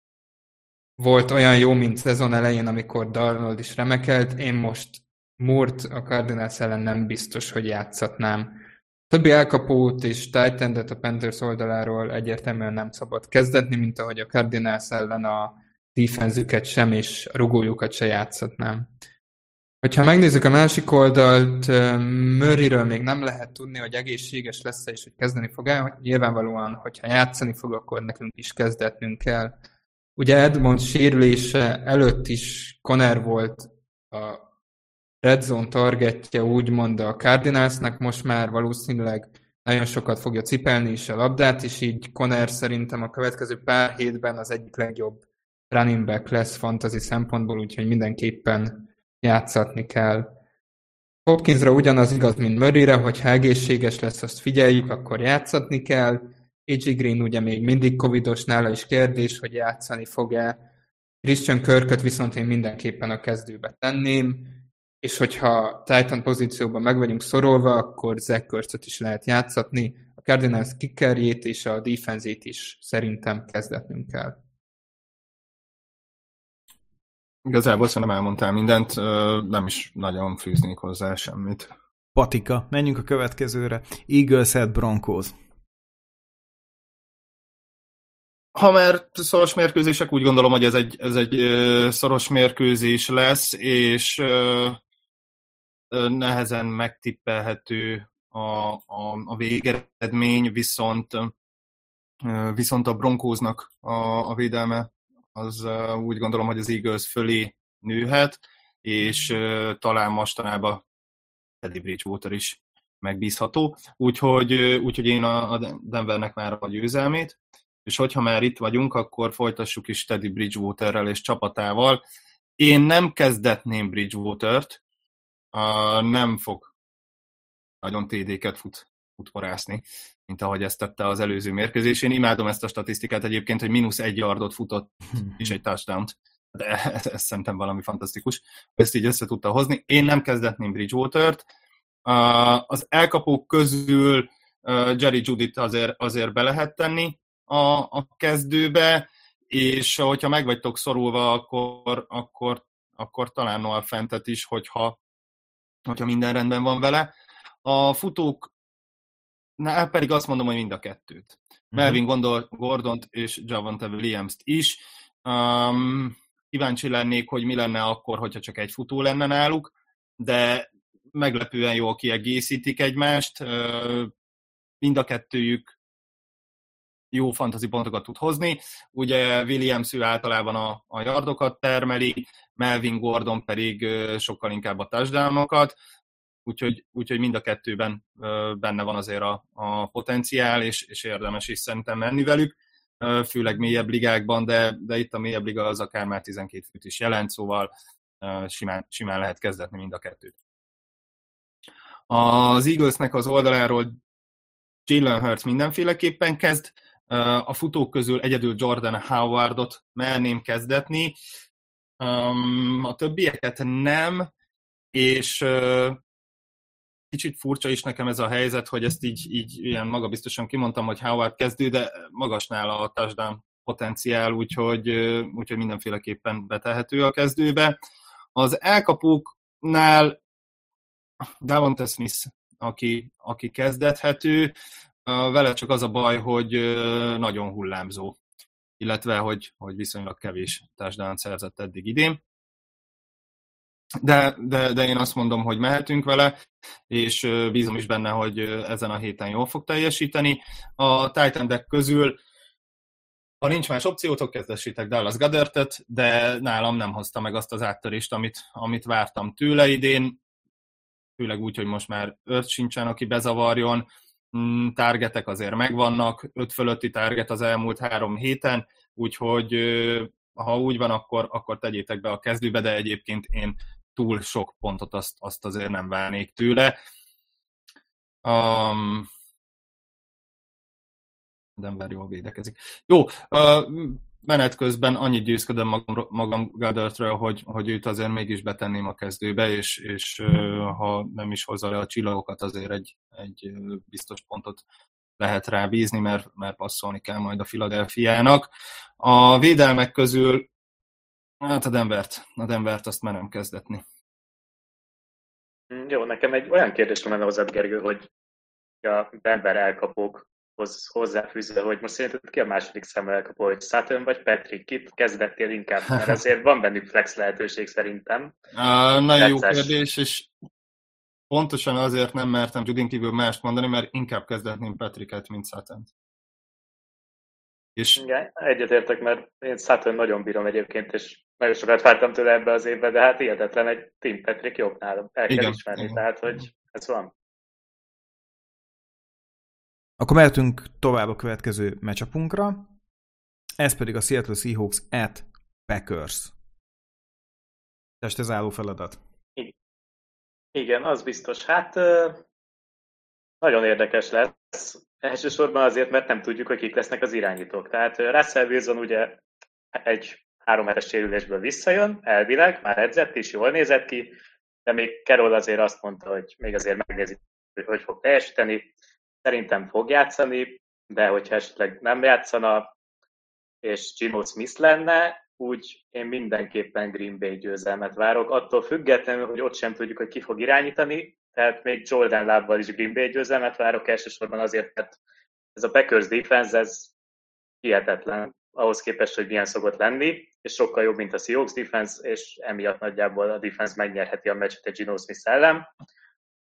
volt olyan jó, mint szezon elején, amikor Darnold is remekelt. Én most Moore-t a Cardinals ellen nem biztos, hogy játszatnám. Többi elkapót és tight endet a Panthers oldaláról egyértelműen nem szabad kezdetni, mint ahogy a Cardinals ellen a defenzüket sem és a rugójukat se játszatnám. Hogyha megnézzük a másik oldalt, Murrayről még nem lehet tudni, hogy egészséges lesz-e és hogy kezdeni fog-e. Nyilvánvalóan, hogyha játszani fog, akkor nekünk is kezdetnünk kell. Ugye Edmond sérülése előtt is Conner volt a red zone targetje, úgymond a Cardinalsnak, most már valószínűleg nagyon sokat fogja cipelni is a labdát, és így Conner szerintem a következő pár hétben az egyik legjobb running back lesz fantasy szempontból, úgyhogy mindenképpen játszatni kell. Hopkinsra ugyanaz igaz, mint Murrayre, hogyha egészséges lesz, azt figyeljük, akkor játszatni kell. á jé Green ugye még mindig covidos, nála is kérdés, hogy játszani fog-e. Christian Kirköt viszont én mindenképpen a kezdőbe tenném, és hogyha Titan pozícióban meg vagyunk szorolva, akkor Zach Ertzet is lehet játszatni. A Cardinals kickerjét és a defenzét is szerintem kezdetnünk kell. Igazából szerintem elmondtál mindent, nem is nagyon fűznék hozzá semmit. Patika, menjünk a következőre. Eagles at Broncos. Ha már szoros mérkőzések, úgy gondolom, hogy ez egy, ez egy szoros mérkőzés lesz, és nehezen megtippelhető a, a, a végeredmény, viszont, viszont a Broncosnak a, a védelme az úgy gondolom, hogy az Eagles fölé nőhet, és talán mostanában Teddy Bridgewater is megbízható. Úgyhogy, úgyhogy én a Denvernek már a győzelmét, és hogyha már itt vagyunk, akkor folytassuk is Teddy Bridgewaterrel és csapatával. Én nem kezdetném Bridgewatert, nem fog nagyon té dé-ket fut, futforászni, mint ahogy ezt tette az előző mérkőzésén. Imádom ezt a statisztikát egyébként, hogy mínusz egy yardot futott, és egy touchdown-t. De ez, ez szerintem valami fantasztikus. Ezt így össze tudta hozni. Én nem kezdetném Bridgewatert. Az elkapók közül Jerry Jeudyt azért, azért be lehet tenni a, a kezdőbe, és hogyha meg vagytok szorulva, akkor, akkor, akkor talán Noah Fantet is, hogyha, hogyha minden rendben van vele. A futók, na, pedig azt mondom, hogy mind a kettőt. Uh-huh. Melvin Gondol, Gordont és Javonte Williams-t is. Um, kíváncsi lennék, hogy mi lenne akkor, hogyha csak egy futó lenne náluk, de meglepően jól kiegészítik egymást. Uh, mind a kettőjük jó fantasy pontokat tud hozni. Ugye Williams ő általában a, a yardokat termeli, Melvin Gordon pedig uh, sokkal inkább a touchdownokat. Úgyhogy, úgyhogy mind a kettőben uh, benne van azért a, a potenciál, és, és érdemes is szerintem menni velük, uh, főleg mélyebb ligákban, de, de itt a mélyebb liga az akár már tizenkét főt is jelent, szóval uh, simán, simán lehet kezdetni mind a kettőt. Az Eaglesnek az oldaláról Jalen Hurts mindenféleképpen kezd, uh, a futók közül egyedül Jordan Howardot merném kezdetni, um, a többieket nem, és uh, kicsit furcsa is nekem ez a helyzet, hogy ezt így, így ilyen magabiztosan kimondtam, hogy Howard kezdő, de magas nála a touchdown potenciál, úgyhogy, úgyhogy mindenféleképpen betehető a kezdőbe. Az elkapóknál Davante Smith, aki, aki kezdethető, vele csak az a baj, hogy nagyon hullámzó, illetve hogy, hogy viszonylag kevés touchdown szerzett eddig idén. De, de, de én azt mondom, hogy mehetünk vele, és bízom is benne, hogy ezen a héten jól fog teljesíteni. A tight endek közül, ha nincs más opciótok, kezdessétek Dallas Goedertet, de nálam nem hozta meg azt az áttörést, amit, amit vártam tőle idén, főleg úgy, hogy most már öt sincsen, aki bezavarjon, targetek azért megvannak, öt fölötti target az elmúlt három héten, úgyhogy ha úgy van, akkor, akkor tegyétek be a kezdőbe, de egyébként én túl sok pontot azt, azt azért nem várnék tőle. Um, Denver jól védekezik. Jó, uh, menet közben annyit győzködöm magam, magam Goedertről, hogy, hogy őt azért mégis betenném a kezdőbe, és, és uh, ha nem is hozza le a csillagokat, azért egy, egy biztos pontot lehet rá bízni, mert, mert passzolni kell majd a Philadelphiának. A védelmek közül hát a Denvert, a Denvert azt már nem kezdetni. Jó, nekem egy olyan kérdésem lenne hozzád, Gergő, hogy a Denver elkapókhoz hozzáfűzve, hogy most szerinted ki a második számú elkapó, hogy Sutton vagy Patrick? Kit kezdettél inkább? Mert azért van bennük flex lehetőség szerintem. Uh, nagyon jó kérdés, és pontosan azért nem mertem Judyn kívül mást mondani, mert inkább kezdetném Patricket, mint Suttont. És... Igen, egyetértek, mert én Sutton nagyon bírom egyébként, és nagyon sokat vártam tőle ebbe az évbe, de hát hihetetlen, egy Tim Patrick jobb nálam. El kell igen, ismerni, igen. Tehát, hogy ez van. Akkor mehetünk tovább a következő matchupunkra. Ez pedig a Seattle Seahawks at Packers. Testes álló feladat. Igen, az biztos. Hát nagyon érdekes lesz. Elsősorban azért, mert nem tudjuk, hogy kik lesznek az irányítók. Tehát Russell Wilson ugye egy három hetes sérülésből visszajön, elvileg, már edzett is, jól nézett ki, de még Carroll azért azt mondta, hogy még azért megnézi, hogy hogy fog teljesíteni. Szerintem fog játszani, de hogyha esetleg nem játszana, és Geno Smith lenne, úgy én mindenképpen Green Bay győzelmet várok. Attól függetlenül, hogy ott sem tudjuk, hogy ki fog irányítani, tehát még Jordan Love-val is Green Bay győzelmet várok, elsősorban azért, mert ez a Packers defense, ez hihetetlen ahhoz képest, hogy milyen szokott lenni, és sokkal jobb, mint a Seahawks defense, és emiatt nagyjából a defense megnyerheti a meccset egy Geno Smith ellen.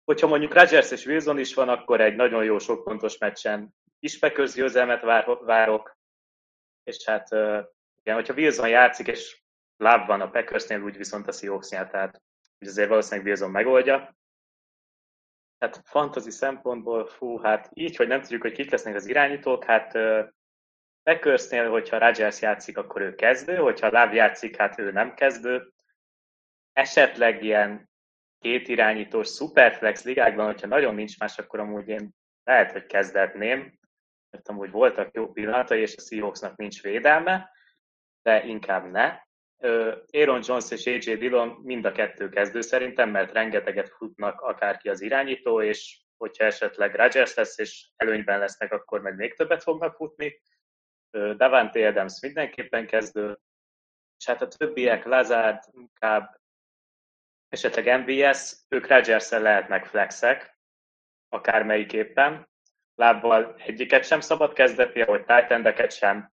Hogyha mondjuk Rodgers és Wilson is van, akkor egy nagyon jó sok pontos meccsen is Packers győzelmet várok, és hát igen, hogyha Wilson játszik, és láb van a Packersnél, úgy viszont a Seahawksnál, tehát úgy azért valószínűleg Wilson megoldja. Hát fantasy szempontból, fú, hát így, hogy nem tudjuk, hogy kik lesznek az irányítók, hát Packersnél, hogyha Rodgers játszik, akkor ő kezdő, hogyha Love játszik, hát ő nem kezdő. Esetleg ilyen két irányítós szuperflex ligákban, hogyha nagyon nincs más, akkor amúgy én lehet, hogy kezdetném, mert amúgy voltak jó pillanatai, és a Seahawksnak nincs védelme, de inkább ne. Aaron Jones és á jé Dillon mind a kettő kezdő szerintem, mert rengeteget futnak akárki az irányító, és hogyha esetleg Rodgers lesz, és előnyben lesznek, akkor meg még többet fognak futni. Davante Adams mindenképpen kezdő, és hát a többiek, Lazard, inkább esetleg em vé es, ők Rodgers-szel lehetnek flexek, akármelyiképpen. Lábbal egyiket sem szabad kezdetni, ahogy tight endeket sem.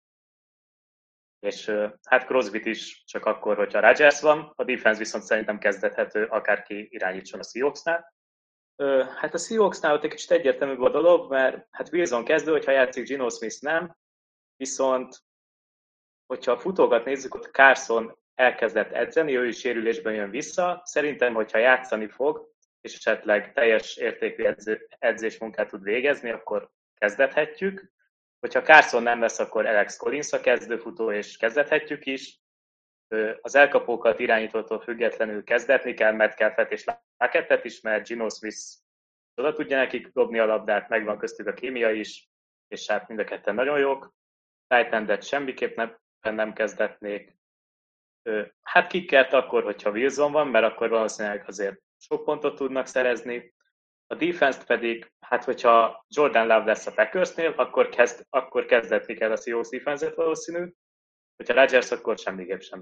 És hát Crosbyt is csak akkor, hogyha Rodgers van, a defense viszont szerintem kezdethető, akárki irányítson a Seahawksnál. Hát a Seahawksnál ott egy kicsit egyértelműbb a dolog, mert hát Wilson kezdő, hogyha játszik, Geno Smith nem, viszont hogyha a futókat nézzük, ott Carson elkezdett edzeni, ő is sérülésben jön vissza. Szerintem, hogyha játszani fog, és esetleg teljes értékű edző, edzésmunkát tud végezni, akkor kezdethetjük. Hogyha Carson nem lesz, akkor Alex Collins a kezdőfutó, és kezdethetjük is. Az elkapókat irányítótól függetlenül kezdetni kell, Metcalfet és Lockettet is, mert Geno Smith oda tudja nekik dobni a labdát, megvan köztük a kémia is, és hát mind a ketten nagyon jók. Tight endet semmiképp nem, nem kezdetnék. Hát kickert akkor, hogyha Wilson van, mert akkor valószínűleg azért sok pontot tudnak szerezni. A defense-t pedig, hát hogyha Jordan Love lesz a Packersnél, akkor, kezd, akkor kezdetni kell a Seahawks defense-et valószínű. Hogyha Rodgers, akkor semmiképp sem.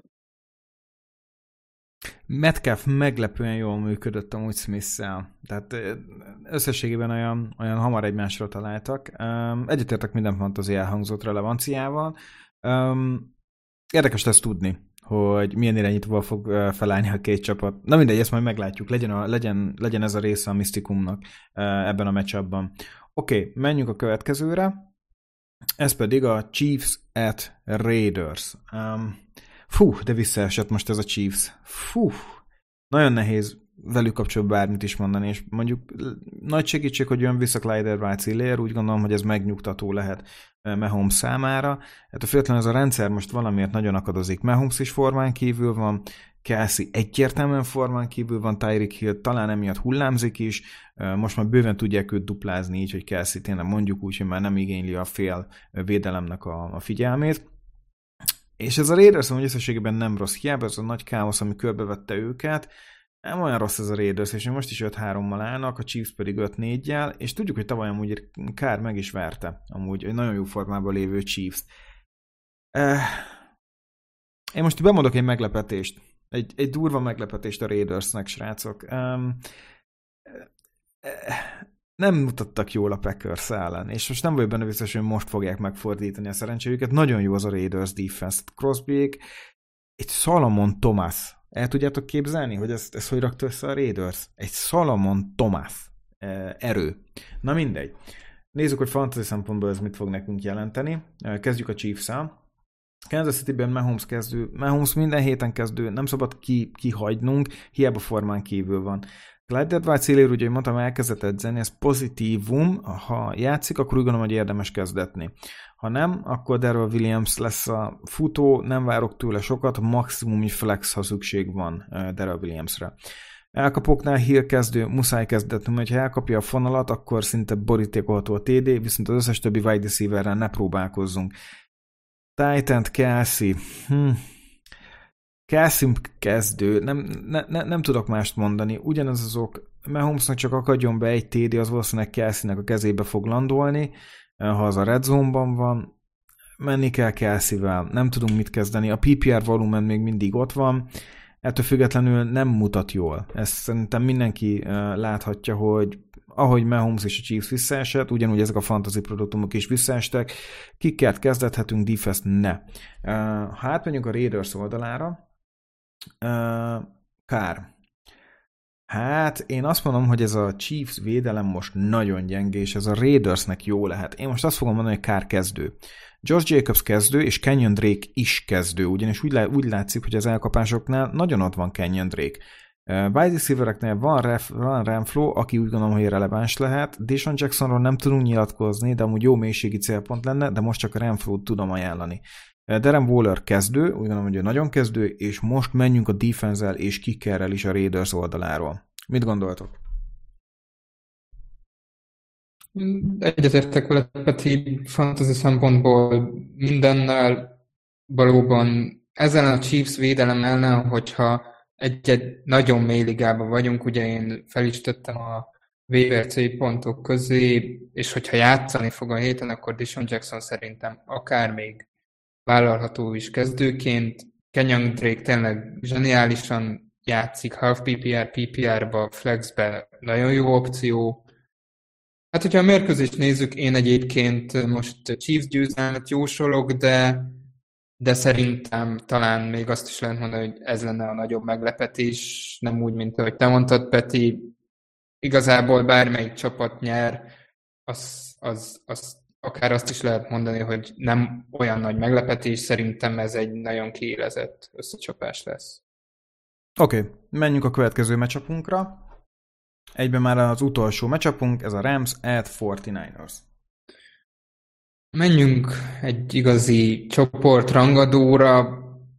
Metcalf meglepően jól működött amúgy Smith-szel. Tehát összességében olyan, olyan hamar egymásra találtak. Egyetértek minden fantasy elhangzott relevanciával. Érdekes lesz tudni, hogy milyen irányítóval fog felállni a két csapat. Na mindegy, ezt majd meglátjuk. Legyen, a, legyen, legyen ez a része a Mysticumnak ebben a matchupban. Oké, okay, menjünk a következőre. Ez pedig a Chiefs at Raiders. Um, fú, de visszaesett most ez a Chiefs. Fú, nagyon nehéz velük kapcsolatban bármit is mondani, és mondjuk nagy segítség, hogy jön vissza Clyde Edwards-Helaire, úgy gondolom, hogy ez megnyugtató lehet Mahomes számára. Hát a függetlenül ez a rendszer most valamiért nagyon akadozik. Mahomes is formán kívül van, Kelsey egyértelműen formán kívül van, Tyreek Hill talán emiatt hullámzik is, most már bőven tudják őt duplázni, így, hogy Kelsey tényleg mondjuk úgy, hogy már nem igényli a fél védelemnek a, a figyelmét. És ez a Raiders, hogy összességében nem rossz, hiába ez a nagy káosz, ami körbevette őket, nem olyan rossz ez a Raiders, és most is öt hárommal állnak, a Chiefs pedig öt négyel, és tudjuk, hogy tavaly amúgy Kár meg is verte, amúgy egy nagyon jó formában lévő Chiefs. Uh, én most bemondok egy meglepetést, egy, egy durva meglepetést a Raidersnek, srácok. Um, uh, nem mutattak jól a Packers ellen, és most nem vagyok benne biztos, hogy most fogják megfordítani a szerencséjüket. Nagyon jó az a Raiders defense. Crosbyk, egy Solomon Thomas. El tudjátok képzelni, hogy ezt, ezt hogy rakta össze a Raiders? Egy Solomon Thomas erő. Na mindegy. Nézzük, hogy fantasy szempontból ez mit fog nekünk jelenteni. Kezdjük a Chiefs-el. Kansas City-ben Mahomes kezdő. Mahomes minden héten kezdő. Nem szabad ki, kihagynunk, hiába formán kívül van. Clyde Edwards-Helaire, ugye, hogy mondtam, elkezdett edzeni, ez pozitívum. Ha játszik, akkor úgy gondolom, hogy érdemes kezdetni. Ha nem, akkor Darrell Williams lesz a futó, nem várok tőle sokat, maximum egy flex, ha szükség van Darrell Williamsre. Elkapóknál Hill kezdő, muszáj kezdetni, mert ha elkapja a fonalat, akkor szinte borítékolható a té dé, viszont az összes többi wide receiverrel ne próbálkozzunk. Tight end Kelsey. Hm. Kelsey kezdő, nem, ne, ne, nem tudok mást mondani, ugyanaz azok, Mahomesnak csak akadjon be egy té dé, az valószínűleg Kelseynek a kezébe fog landolni, ha az a red zone-ban van, menni kell Kelsey-vel, nem tudunk mit kezdeni, a pé pé er volumen még mindig ott van, ettől függetlenül nem mutat jól. Ezt szerintem mindenki láthatja, hogy ahogy Mahomes és a Chiefs visszaesett, ugyanúgy ezek a fantasy produktumok is visszaestek, kickert kezdethetünk, defense ne. Ha átmenjünk a Raiders oldalára, kár. Hát én azt mondom, hogy ez a Chiefs védelem most nagyon gyenge, és ez a Raidersnek jó lehet. Én most azt fogom mondani, hogy Carr kezdő. Josh Jacobs kezdő, és Kenyon Drake is kezdő, ugyanis úgy, lá- úgy látszik, hogy az elkapásoknál nagyon ott van Kenyon Drake. Uh, wide receivereknél van, ref, van Renfro, aki úgy gondolom, hogy releváns lehet. Deshaun Jacksonról nem tudunk nyilatkozni, de amúgy jó mélységi célpont lenne, de most csak a Renfro-t tudom ajánlani. Uh, Darren Waller kezdő, úgy gondolom, hogy ő nagyon kezdő, és most menjünk a defense-el és kickerrel is a Raiders oldaláról. Mit gondoltok? Egyetértek vele, Peti, fantasy szempontból mindennel valóban ezen a Chiefs védelem ellen, hogyha egy-egy nagyon mély ligában vagyunk, ugye én fel is tettem a vé er cé pontok közé, és hogyha játszani fog a héten, akkor Deshaun Jackson szerintem akár még vállalható is kezdőként. Kenyon Drake tényleg zseniálisan játszik, half pé pé er, pé pé er-ba, flexbe nagyon jó opció. Hát, hogyha a mérkőzést nézzük, én egyébként most Chiefs győzelmet jósolok, de, de szerintem talán még azt is lehet mondani, hogy ez lenne a nagyobb meglepetés, nem úgy, mint ahogy te mondtad, Peti. Igazából bármelyik csapat nyer, az, az, az akár azt is lehet mondani, hogy nem olyan nagy meglepetés, szerintem ez egy nagyon kiélezett összecsapás lesz. Oké, okay, menjünk a következő meccsapunkra. Egyben már az utolsó meccsapunk, ez a Rams at negyvenkilencesek. Menjünk egy igazi csoportrangadóra.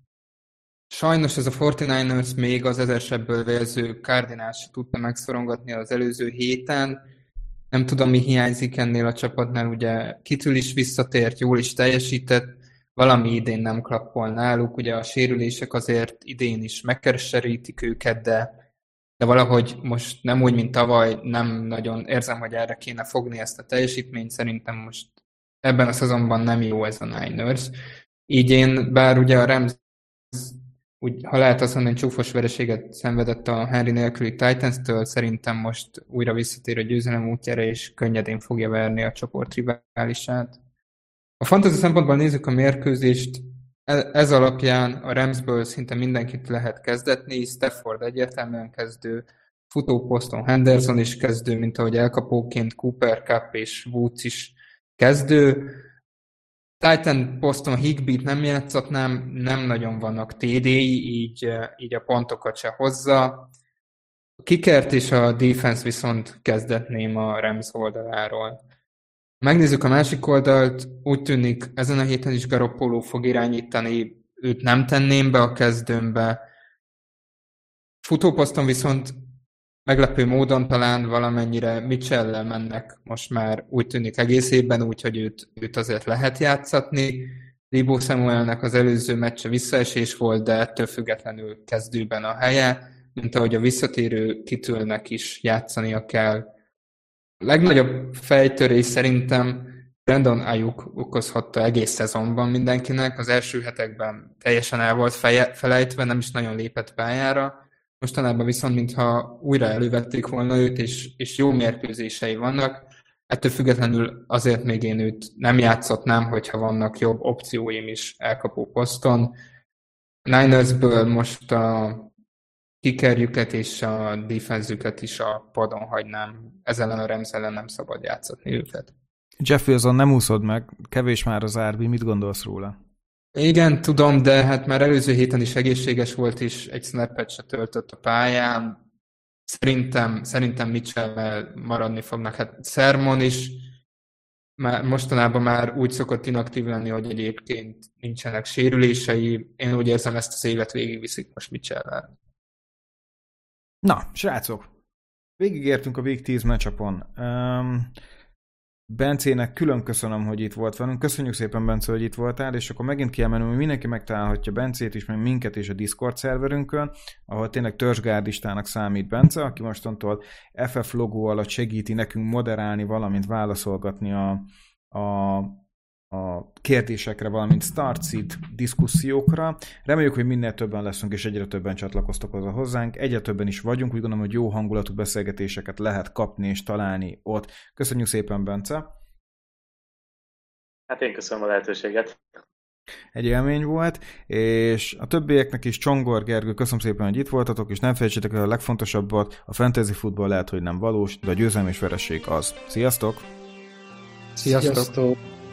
Sajnos ez a negyvenkilencesek még az ezesebből vérző Cardinals se tudta megszorongatni az előző héten. Nem tudom, mi hiányzik ennél a csapatnál, ugye Kitül is visszatért, jól is teljesített, valami idén nem klappol náluk, ugye a sérülések azért idén is megkereserítik őket, de de valahogy most nem úgy, mint tavaly, nem nagyon érzem, hogy erre kéne fogni ezt a teljesítményt. Szerintem most ebben a szezonban nem jó ez a Niners. Így én, bár ugye a Rams, úgy, ha lehet azt mondani, csúfos vereséget szenvedett a Henry nélküli Titans-től, szerintem most újra visszatér a győzelem útjára, és könnyedén fogja verni a csoport riválisát. A fantasy szempontból nézzük a mérkőzést. Ez alapján a Ramsből szinte mindenkit lehet kezdetni, Stafford egyértelműen kezdő, futóposzton Henderson is kezdő, mint ahogy elkapóként Cooper Kupp és Woods is kezdő. Titan poszton Higbee-t nem játszatnám, nem nagyon vannak té dé-i, így, így a pontokat se hozza. A kickert és a defense viszont kezdetném a Rams oldaláról. Megnézzük a másik oldalt, úgy tűnik ezen a héten is Garoppolo fog irányítani, őt nem tenném be a kezdőmbe. Futóposzton viszont meglepő módon talán valamennyire Mitchell-lel mennek most már úgy tűnik egész évben, úgyhogy őt, őt azért lehet játszatni. Deebo Samuelnek az előző meccse visszaesés volt, de ettől függetlenül kezdőben a helye, mint ahogy a visszatérő Kitülnek is játszania kell. A legnagyobb fejtörés szerintem Brandon Ayuk okozhatta egész szezonban mindenkinek. Az első hetekben teljesen el volt feje, felejtve, nem is nagyon lépett pályára. Mostanában viszont, mintha újra elővették volna őt, és, és jó mérkőzései vannak. Ettől függetlenül azért még én őt nem játszhatnám, hogyha vannak jobb opcióim is elkapó poszton. A Ninersből most a kickerjüket és a defenzüket is a padon hagynám. Ezzel ellen a Rams ellen nem szabad játszatni őket. Jeff Wilson, nem úszod meg, kevés már az er bé, mit gondolsz róla? Igen, tudom, de hát már előző héten is egészséges volt, és egy snappet se töltött a pályán. Szerintem, szerintem Mitchell-mel maradni fognak. Hát Sermon is már mostanában már úgy szokott inaktív lenni, hogy egyébként nincsenek sérülései. Én úgy érzem, ezt az évet végigviszik most Mitchell-vel. Na, srácok, végigértünk a Week tíz matchupon. Um, Bencének külön köszönöm, hogy itt volt velünk. Köszönjük szépen, Bence, hogy itt voltál, és akkor megint kiemelem, hogy mindenki megtalálhatja Bencét is, meg minket is a Discord szerverünkön, ahol tényleg törzsgárdistának számít Bence, aki mostantól ef ef logó alatt segíti nekünk moderálni, valamint válaszolgatni a, a, a kérdésekre, valamint startseed diszkusziókra. Reméljük, hogy minél többen leszünk, és egyre többen csatlakoztok hozzá hozzánk. Egyre többen is vagyunk, úgy gondolom, hogy jó hangulatú beszélgetéseket lehet kapni és találni ott. Köszönjük szépen, Bence! Hát én köszönöm a lehetőséget. Egy élmény volt, és a többieknek is, Csongor, Gergő, köszönöm szépen, hogy itt voltatok, és nem felejtsétek el a legfontosabbat, a fantasy futball lehet, hogy nem valós, de a győzelem és vereség az. Sziasztok! Sziasztok! Sziasztok.